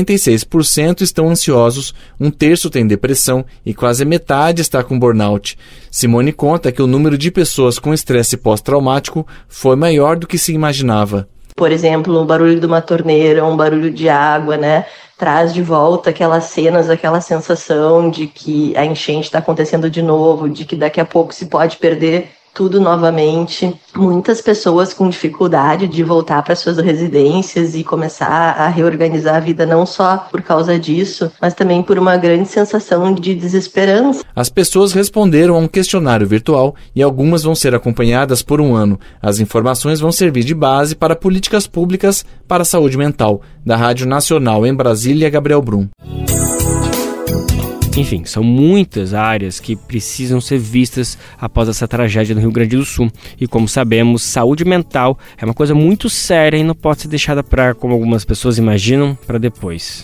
86% estão ansiosos, 1/3 tem depressão e quase metade está com burnout. Simone conta que o número de pessoas com estresse pós-traumático foi maior do que se imaginava. Por exemplo, o barulho de uma torneira, um barulho de água, né? Traz de volta aquelas cenas, aquela sensação de que a enchente está acontecendo de novo, de que daqui a pouco se pode perder tudo novamente. Muitas pessoas com dificuldade de voltar para suas residências e começar a reorganizar a vida, não só por causa disso, mas também por uma grande sensação de desesperança. As pessoas responderam a um questionário virtual e algumas vão ser acompanhadas por 1 ano. As informações vão servir de base para políticas públicas para a saúde mental. Da Rádio Nacional em Brasília, Gabriel Brum. Enfim, são muitas áreas que precisam ser vistas após essa tragédia no Rio Grande do Sul. E como sabemos, saúde mental é uma coisa muito séria e não pode ser deixada para, como algumas pessoas imaginam, para depois.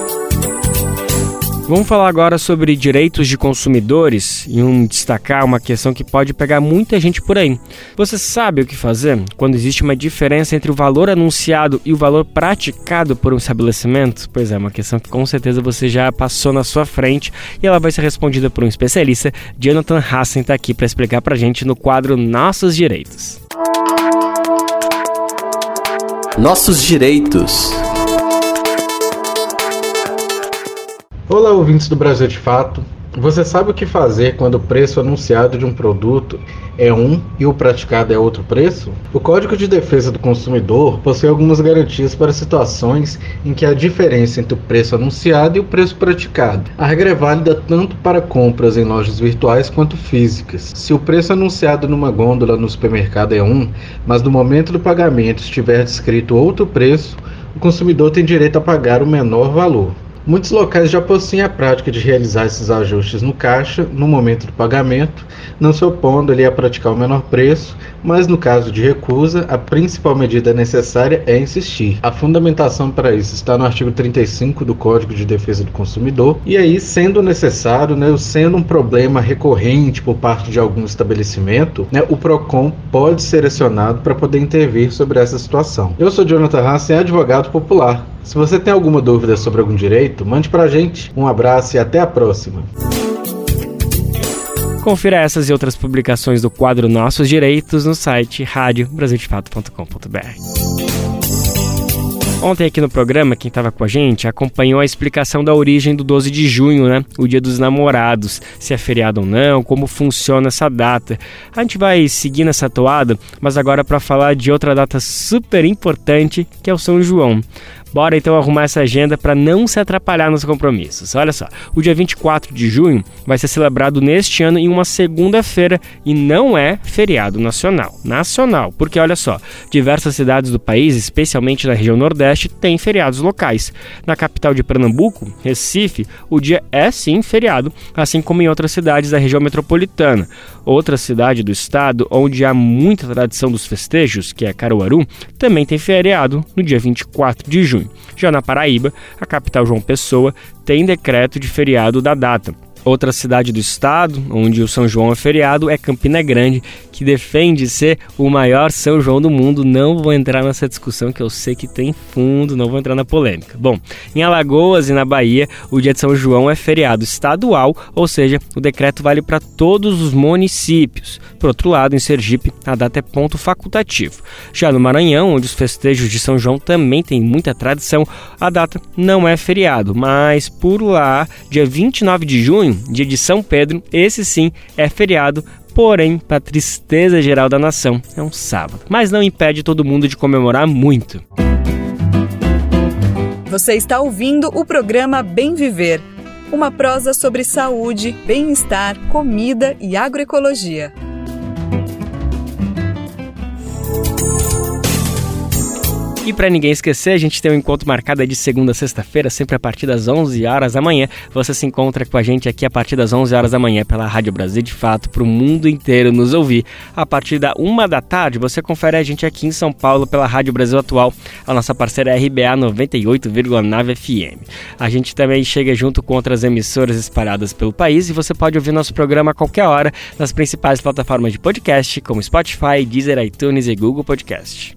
Vamos falar agora sobre direitos de consumidores e destacar uma questão que pode pegar muita gente por aí. Você sabe o que fazer quando existe uma diferença entre o valor anunciado e o valor praticado por um estabelecimento? Pois é, uma questão que com certeza você já passou na sua frente e ela vai ser respondida por um especialista. Jonathan Hassen está aqui para explicar para a gente no quadro Nossos Direitos. Nossos Direitos. Olá, ouvintes do Brasil de Fato. Você sabe o que fazer quando o preço anunciado de um produto é um e o praticado é outro preço? O Código de Defesa do Consumidor possui algumas garantias para situações em que há diferença entre o preço anunciado e o preço praticado. A regra é válida tanto para compras em lojas virtuais quanto físicas. Se o preço anunciado numa gôndola no supermercado é um, mas no momento do pagamento estiver descrito outro preço, o consumidor tem direito a pagar o menor valor. Muitos locais já possuem a prática de realizar esses ajustes no caixa no momento do pagamento, não se opondo ali a praticar o menor preço, mas no caso de recusa, a principal medida necessária é insistir. A fundamentação para isso está no artigo 35 do Código de Defesa do Consumidor, e aí, sendo necessário, sendo um problema recorrente por parte de algum estabelecimento, o PROCON pode ser acionado para poder intervir sobre essa situação. Eu sou Jonathan Hassen, advogado popular. Se você tem alguma dúvida sobre algum direito, mande pra gente. Um abraço e até a próxima. Confira essas e outras publicações do quadro Nossos Direitos no site radiobrasildefato.com.br. Ontem aqui no programa, quem estava com a gente acompanhou a explicação da origem do 12 de junho, o Dia dos Namorados, se é feriado ou não, como funciona essa data. A gente vai seguir nessa toada, mas agora para falar de outra data super importante, que é o São João. Bora então arrumar essa agenda para não se atrapalhar nos compromissos. Olha só, o dia 24 de junho vai ser celebrado neste ano em uma segunda-feira e não é feriado nacional. Porque olha só, diversas cidades do país, especialmente na região Nordeste, têm feriados locais. Na capital de Pernambuco, Recife, o dia é sim feriado, assim como em outras cidades da região metropolitana. Outra cidade do estado onde há muita tradição dos festejos, que é Caruaru, também tem feriado no dia 24 de junho. Já na Paraíba, a capital João Pessoa tem decreto de feriado da data. Outra cidade do estado, onde o São João é feriado, é Campina Grande, que defende ser o maior São João do mundo. Não vou entrar nessa discussão que eu sei que tem fundo, não vou entrar na polêmica. Bom, em Alagoas e na Bahia, o dia de São João é feriado estadual, ou seja, o decreto vale para todos os municípios. Por outro lado, em Sergipe, a data é ponto facultativo. Já no Maranhão, onde os festejos de São João também têm muita tradição, a data não é feriado, mas por lá, dia 29 de junho, dia de São Pedro, esse sim é feriado, porém, para tristeza geral da nação, é um sábado. Mas não impede todo mundo de comemorar muito. Você está ouvindo o programa Bem Viver, uma prosa sobre saúde, bem-estar, comida e agroecologia. E para ninguém esquecer, a gente tem um encontro marcado de segunda a sexta-feira, sempre a partir das 11 horas da manhã. Você se encontra com a gente aqui a partir das 11 horas da manhã pela Rádio Brasil de Fato, para o mundo inteiro nos ouvir. A partir da 1 da tarde, você confere a gente aqui em São Paulo pela Rádio Brasil Atual, a nossa parceira RBA 98,9 FM. A gente também chega junto com outras emissoras espalhadas pelo país e você pode ouvir nosso programa a qualquer hora nas principais plataformas de podcast, como Spotify, Deezer, iTunes e Google Podcast.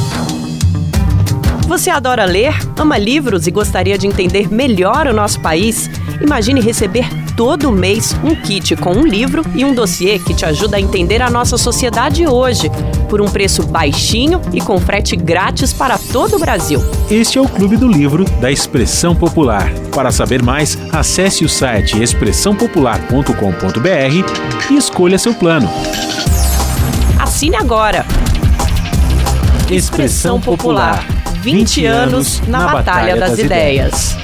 Você adora ler, ama livros e gostaria de entender melhor o nosso país? Imagine receber todo mês um kit com um livro e um dossiê que te ajuda a entender a nossa sociedade hoje, por um preço baixinho e com frete grátis para todo o Brasil. Este é o Clube do Livro da Expressão Popular. Para saber mais, acesse o site expressãopopular.com.br e escolha seu plano. Assine agora! Expressão Popular. 20 anos na Batalha das Ideias.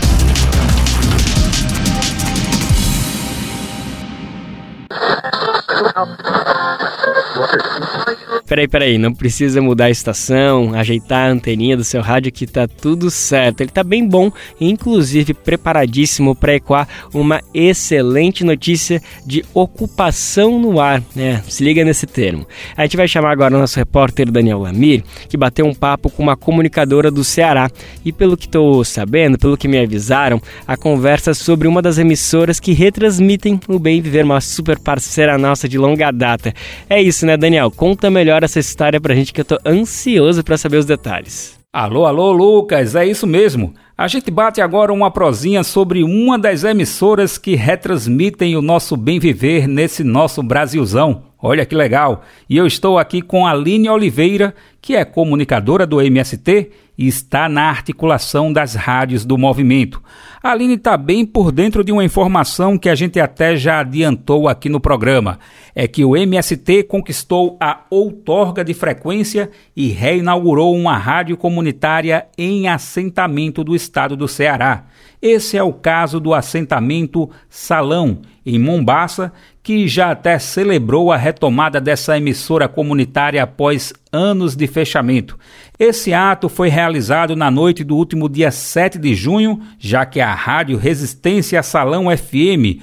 Peraí, não precisa mudar a estação, ajeitar a anteninha do seu rádio que tá tudo certo. Ele tá bem bom, inclusive preparadíssimo para ecoar uma excelente notícia de ocupação no ar, se liga nesse termo. A gente vai chamar agora o nosso repórter Daniel Lamir, que bateu um papo com uma comunicadora do Ceará. E pelo que tô sabendo, pelo que me avisaram, a conversa é sobre uma das emissoras que retransmitem o Bem Viver, uma super parceira nossa de longa data. É isso, né, Daniel? Conta melhor essa história pra gente que eu tô ansioso pra saber os detalhes. Alô, Lucas, é isso mesmo. A gente bate agora uma prosinha sobre uma das emissoras que retransmitem o nosso Bem Viver nesse nosso Brasilzão. Olha que legal. E eu estou aqui com a Aline Oliveira, que é comunicadora do MST e está na articulação das rádios do movimento. A Aline está bem por dentro de uma informação que a gente até já adiantou aqui no programa. É que o MST conquistou a outorga de frequência e reinaugurou uma rádio comunitária em assentamento do estado do Ceará. Esse é o caso do assentamento Salão, em Mombaça, que já até celebrou a retomada dessa emissora comunitária após anos de fechamento. Esse ato foi realizado na noite do último dia 7 de junho, já que a Rádio Resistência Salão FM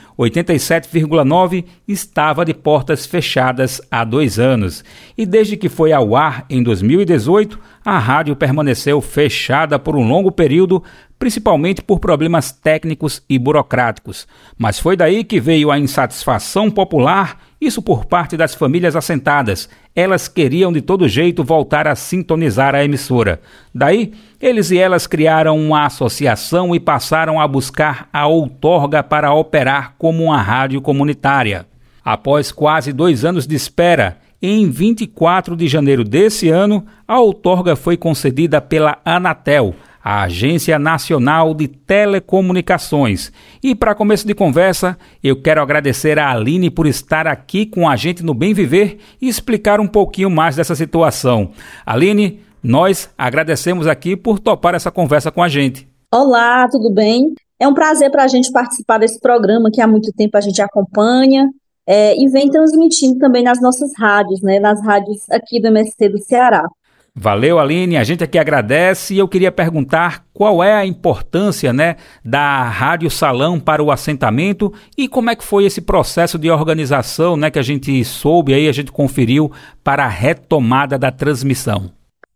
87,9 estava de portas fechadas há 2 anos. E desde que foi ao ar em 2018, a rádio permaneceu fechada por um longo período, principalmente por problemas técnicos e burocráticos. Mas foi daí que veio a insatisfação popular, isso por parte das famílias assentadas. Elas queriam de todo jeito voltar a sintonizar a emissora. Daí, eles e elas criaram uma associação e passaram a buscar a outorga para operar como uma rádio comunitária. Após quase 2 anos de espera, em 24 de janeiro desse ano, a outorga foi concedida pela Anatel, a Agência Nacional de Telecomunicações. E para começo de conversa, eu quero agradecer a Aline por estar aqui com a gente no Bem Viver e explicar um pouquinho mais dessa situação. Aline, nós agradecemos aqui por topar essa conversa com a gente. Olá, tudo bem? É um prazer para a gente participar desse programa que há muito tempo a gente acompanha e vem transmitindo também nas nossas rádios, nas rádios aqui do MST do Ceará. Valeu, Aline, a gente aqui agradece e eu queria perguntar qual é a importância da Rádio Salão para o assentamento e como é que foi esse processo de organização que a gente soube aí, a gente conferiu para a retomada da transmissão.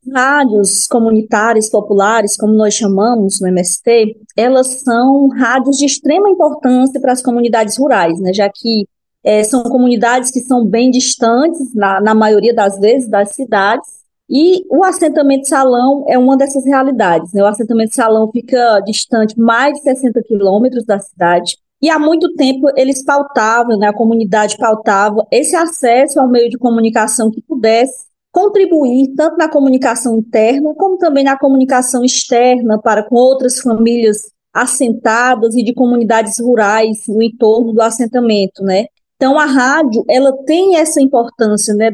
Rádios comunitárias populares, como nós chamamos no MST, elas são rádios de extrema importância para as comunidades rurais, né? Já que são comunidades que são bem distantes, na maioria das vezes, das cidades, e o assentamento Salão é uma dessas realidades, né? O assentamento Salão fica distante mais de 60 quilômetros da cidade, e há muito tempo eles pautavam, né? A comunidade pautava esse acesso ao meio de comunicação que pudesse contribuir tanto na comunicação interna, como também na comunicação externa com outras famílias assentadas e de comunidades rurais no entorno do assentamento, né? Então, a rádio, ela tem essa importância, né,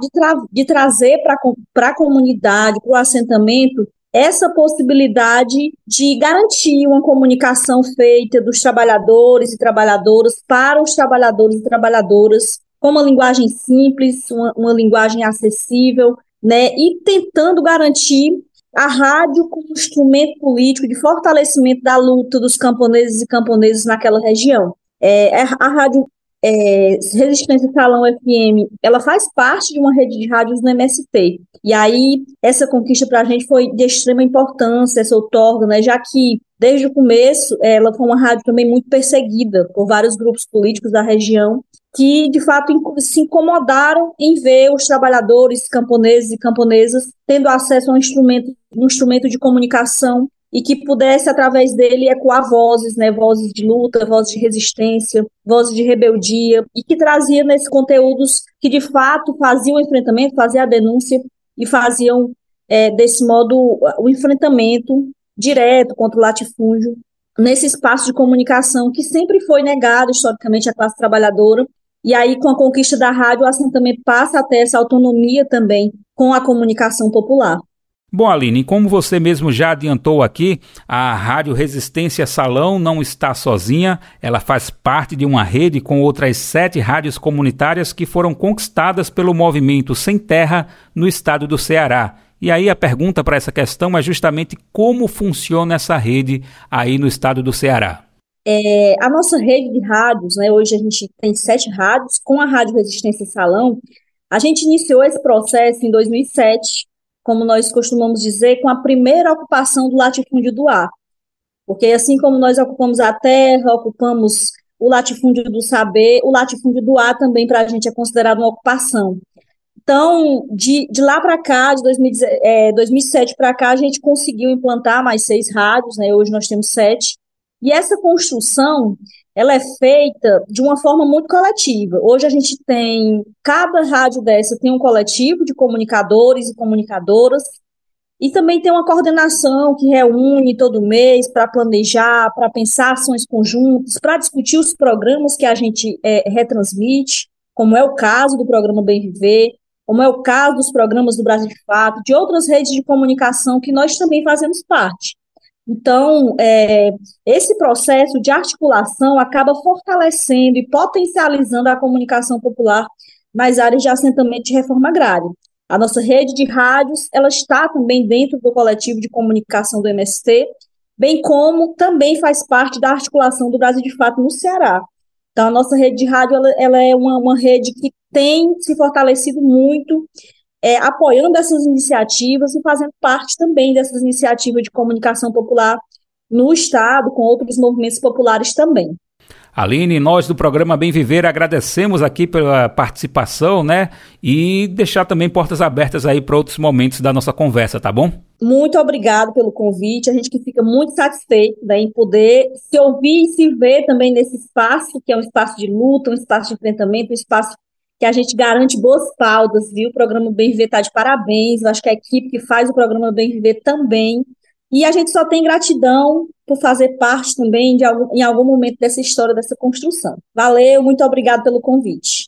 de trazer para a comunidade, para o assentamento, essa possibilidade de garantir uma comunicação feita dos trabalhadores e trabalhadoras para os trabalhadores e trabalhadoras, com uma linguagem simples, uma linguagem acessível, né, e tentando garantir a rádio como instrumento político de fortalecimento da luta dos camponeses e camponesas naquela região. A rádio Resistência Salão FM, ela faz parte de uma rede de rádios no MST, e aí essa conquista para a gente foi de extrema importância, essa outorga, né, já que desde o começo ela foi uma rádio também muito perseguida por vários grupos políticos da região, que de fato se incomodaram em ver os trabalhadores camponeses e camponesas tendo acesso a um instrumento de comunicação e que pudesse, através dele, ecoar vozes, né, vozes de luta, vozes de resistência, vozes de rebeldia, e que trazia nesses conteúdos que, de fato, faziam o enfrentamento, faziam a denúncia e faziam, desse modo, o enfrentamento direto contra o latifúndio nesse espaço de comunicação que sempre foi negado, historicamente, à classe trabalhadora. E aí, com a conquista da rádio, o assentamento passa a ter essa autonomia também com a comunicação popular. Bom, Aline, como você mesmo já adiantou aqui, a Rádio Resistência Salão não está sozinha, ela faz parte de uma rede com outras 7 rádios comunitárias que foram conquistadas pelo movimento Sem Terra no estado do Ceará. E aí a pergunta para essa questão é justamente como funciona essa rede aí no estado do Ceará. A nossa rede de rádios, né, hoje a gente tem 7 rádios, com a Rádio Resistência Salão, a gente iniciou esse processo em 2007, como nós costumamos dizer, com a primeira ocupação do latifúndio do ar. Porque assim como nós ocupamos a terra, ocupamos o latifúndio do saber, o latifúndio do ar também para a gente é considerado uma ocupação. Então, de lá para cá, de 2007 para cá, a gente conseguiu implantar mais 6 rádios, né? Hoje nós temos 7. E essa construção, ela é feita de uma forma muito coletiva. Hoje a gente tem, cada rádio dessa tem um coletivo de comunicadores e comunicadoras, e também tem uma coordenação que reúne todo mês para planejar, para pensar ações conjuntas, para discutir os programas que a gente retransmite, como é o caso do programa Bem Viver, como é o caso dos programas do Brasil de Fato, de outras redes de comunicação que nós também fazemos parte. Então, esse processo de articulação acaba fortalecendo e potencializando a comunicação popular nas áreas de assentamento de reforma agrária. A nossa rede de rádios, ela está também dentro do coletivo de comunicação do MST, bem como também faz parte da articulação do Brasil de Fato no Ceará. Então, a nossa rede de rádio, ela é uma rede que tem se fortalecido muito, apoiando essas iniciativas e fazendo parte também dessas iniciativas de comunicação popular no Estado, com outros movimentos populares também. Aline, nós do programa Bem Viver agradecemos aqui pela participação, né? E deixar também portas abertas aí para outros momentos da nossa conversa, tá bom? Muito obrigado pelo convite, a gente que fica muito satisfeito, né, em poder se ouvir e se ver também nesse espaço, que é um espaço de luta, um espaço de enfrentamento, um espaço que a gente garante boas pautas, viu? O programa Bem Viver está de parabéns, eu acho que a equipe que faz o programa Bem Viver também, e a gente só tem gratidão por fazer parte também em algum momento dessa história, dessa construção. Valeu, muito obrigado pelo convite.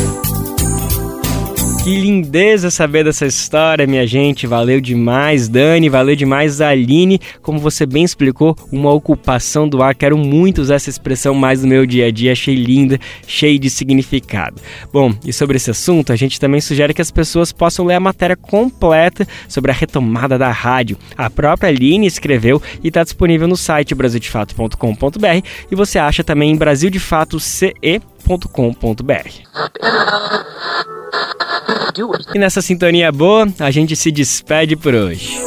Que lindeza saber dessa história, minha gente. Valeu demais, Dani. Valeu demais, Aline. Como você bem explicou, uma ocupação do ar. Quero muito usar essa expressão mais no meu dia a dia. Achei linda, cheia de significado. Bom, e sobre esse assunto, a gente também sugere que as pessoas possam ler a matéria completa sobre a retomada da rádio. A própria Aline escreveu e está disponível no site brasildefato.com.br e você acha também em brasildefatoce.com.br. E nessa sintonia boa, a gente se despede por hoje.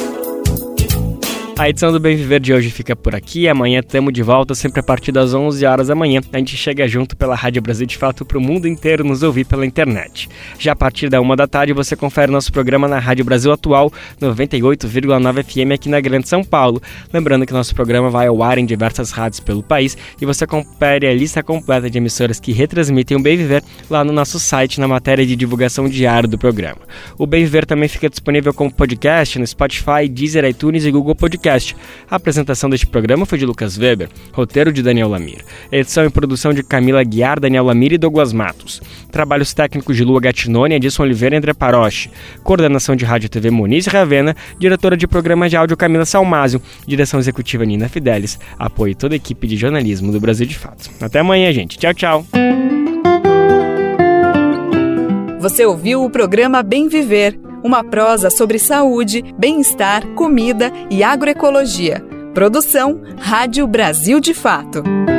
A edição do Bem Viver de hoje fica por aqui. Amanhã estamos de volta, sempre a partir das 11 horas da manhã. A gente chega junto pela Rádio Brasil de Fato para o mundo inteiro nos ouvir pela internet. Já a partir da 1 da tarde você confere nosso programa na Rádio Brasil Atual, 98,9 FM aqui na Grande São Paulo. Lembrando que nosso programa vai ao ar em diversas rádios pelo país e você confere a lista completa de emissoras que retransmitem o Bem Viver lá no nosso site na matéria de divulgação diária do programa. O Bem Viver também fica disponível como podcast no Spotify, Deezer, iTunes e Google Podcast. A apresentação deste programa foi de Lucas Weber, roteiro de Daniel Lamir, edição e produção de Camila Guiar, Daniel Lamir e Douglas Matos, trabalhos técnicos de Lua Gattinoni, Edson Oliveira e André Paroche, coordenação de Rádio e TV Muniz Ravena, diretora de programa de áudio Camila Salmásio, direção executiva Nina Fidelis, apoio toda a equipe de jornalismo do Brasil de Fato. Até amanhã, gente. Tchau, tchau. Você ouviu o programa Bem Viver, uma prosa sobre saúde, bem-estar, comida e agroecologia. Produção Rádio Brasil de Fato.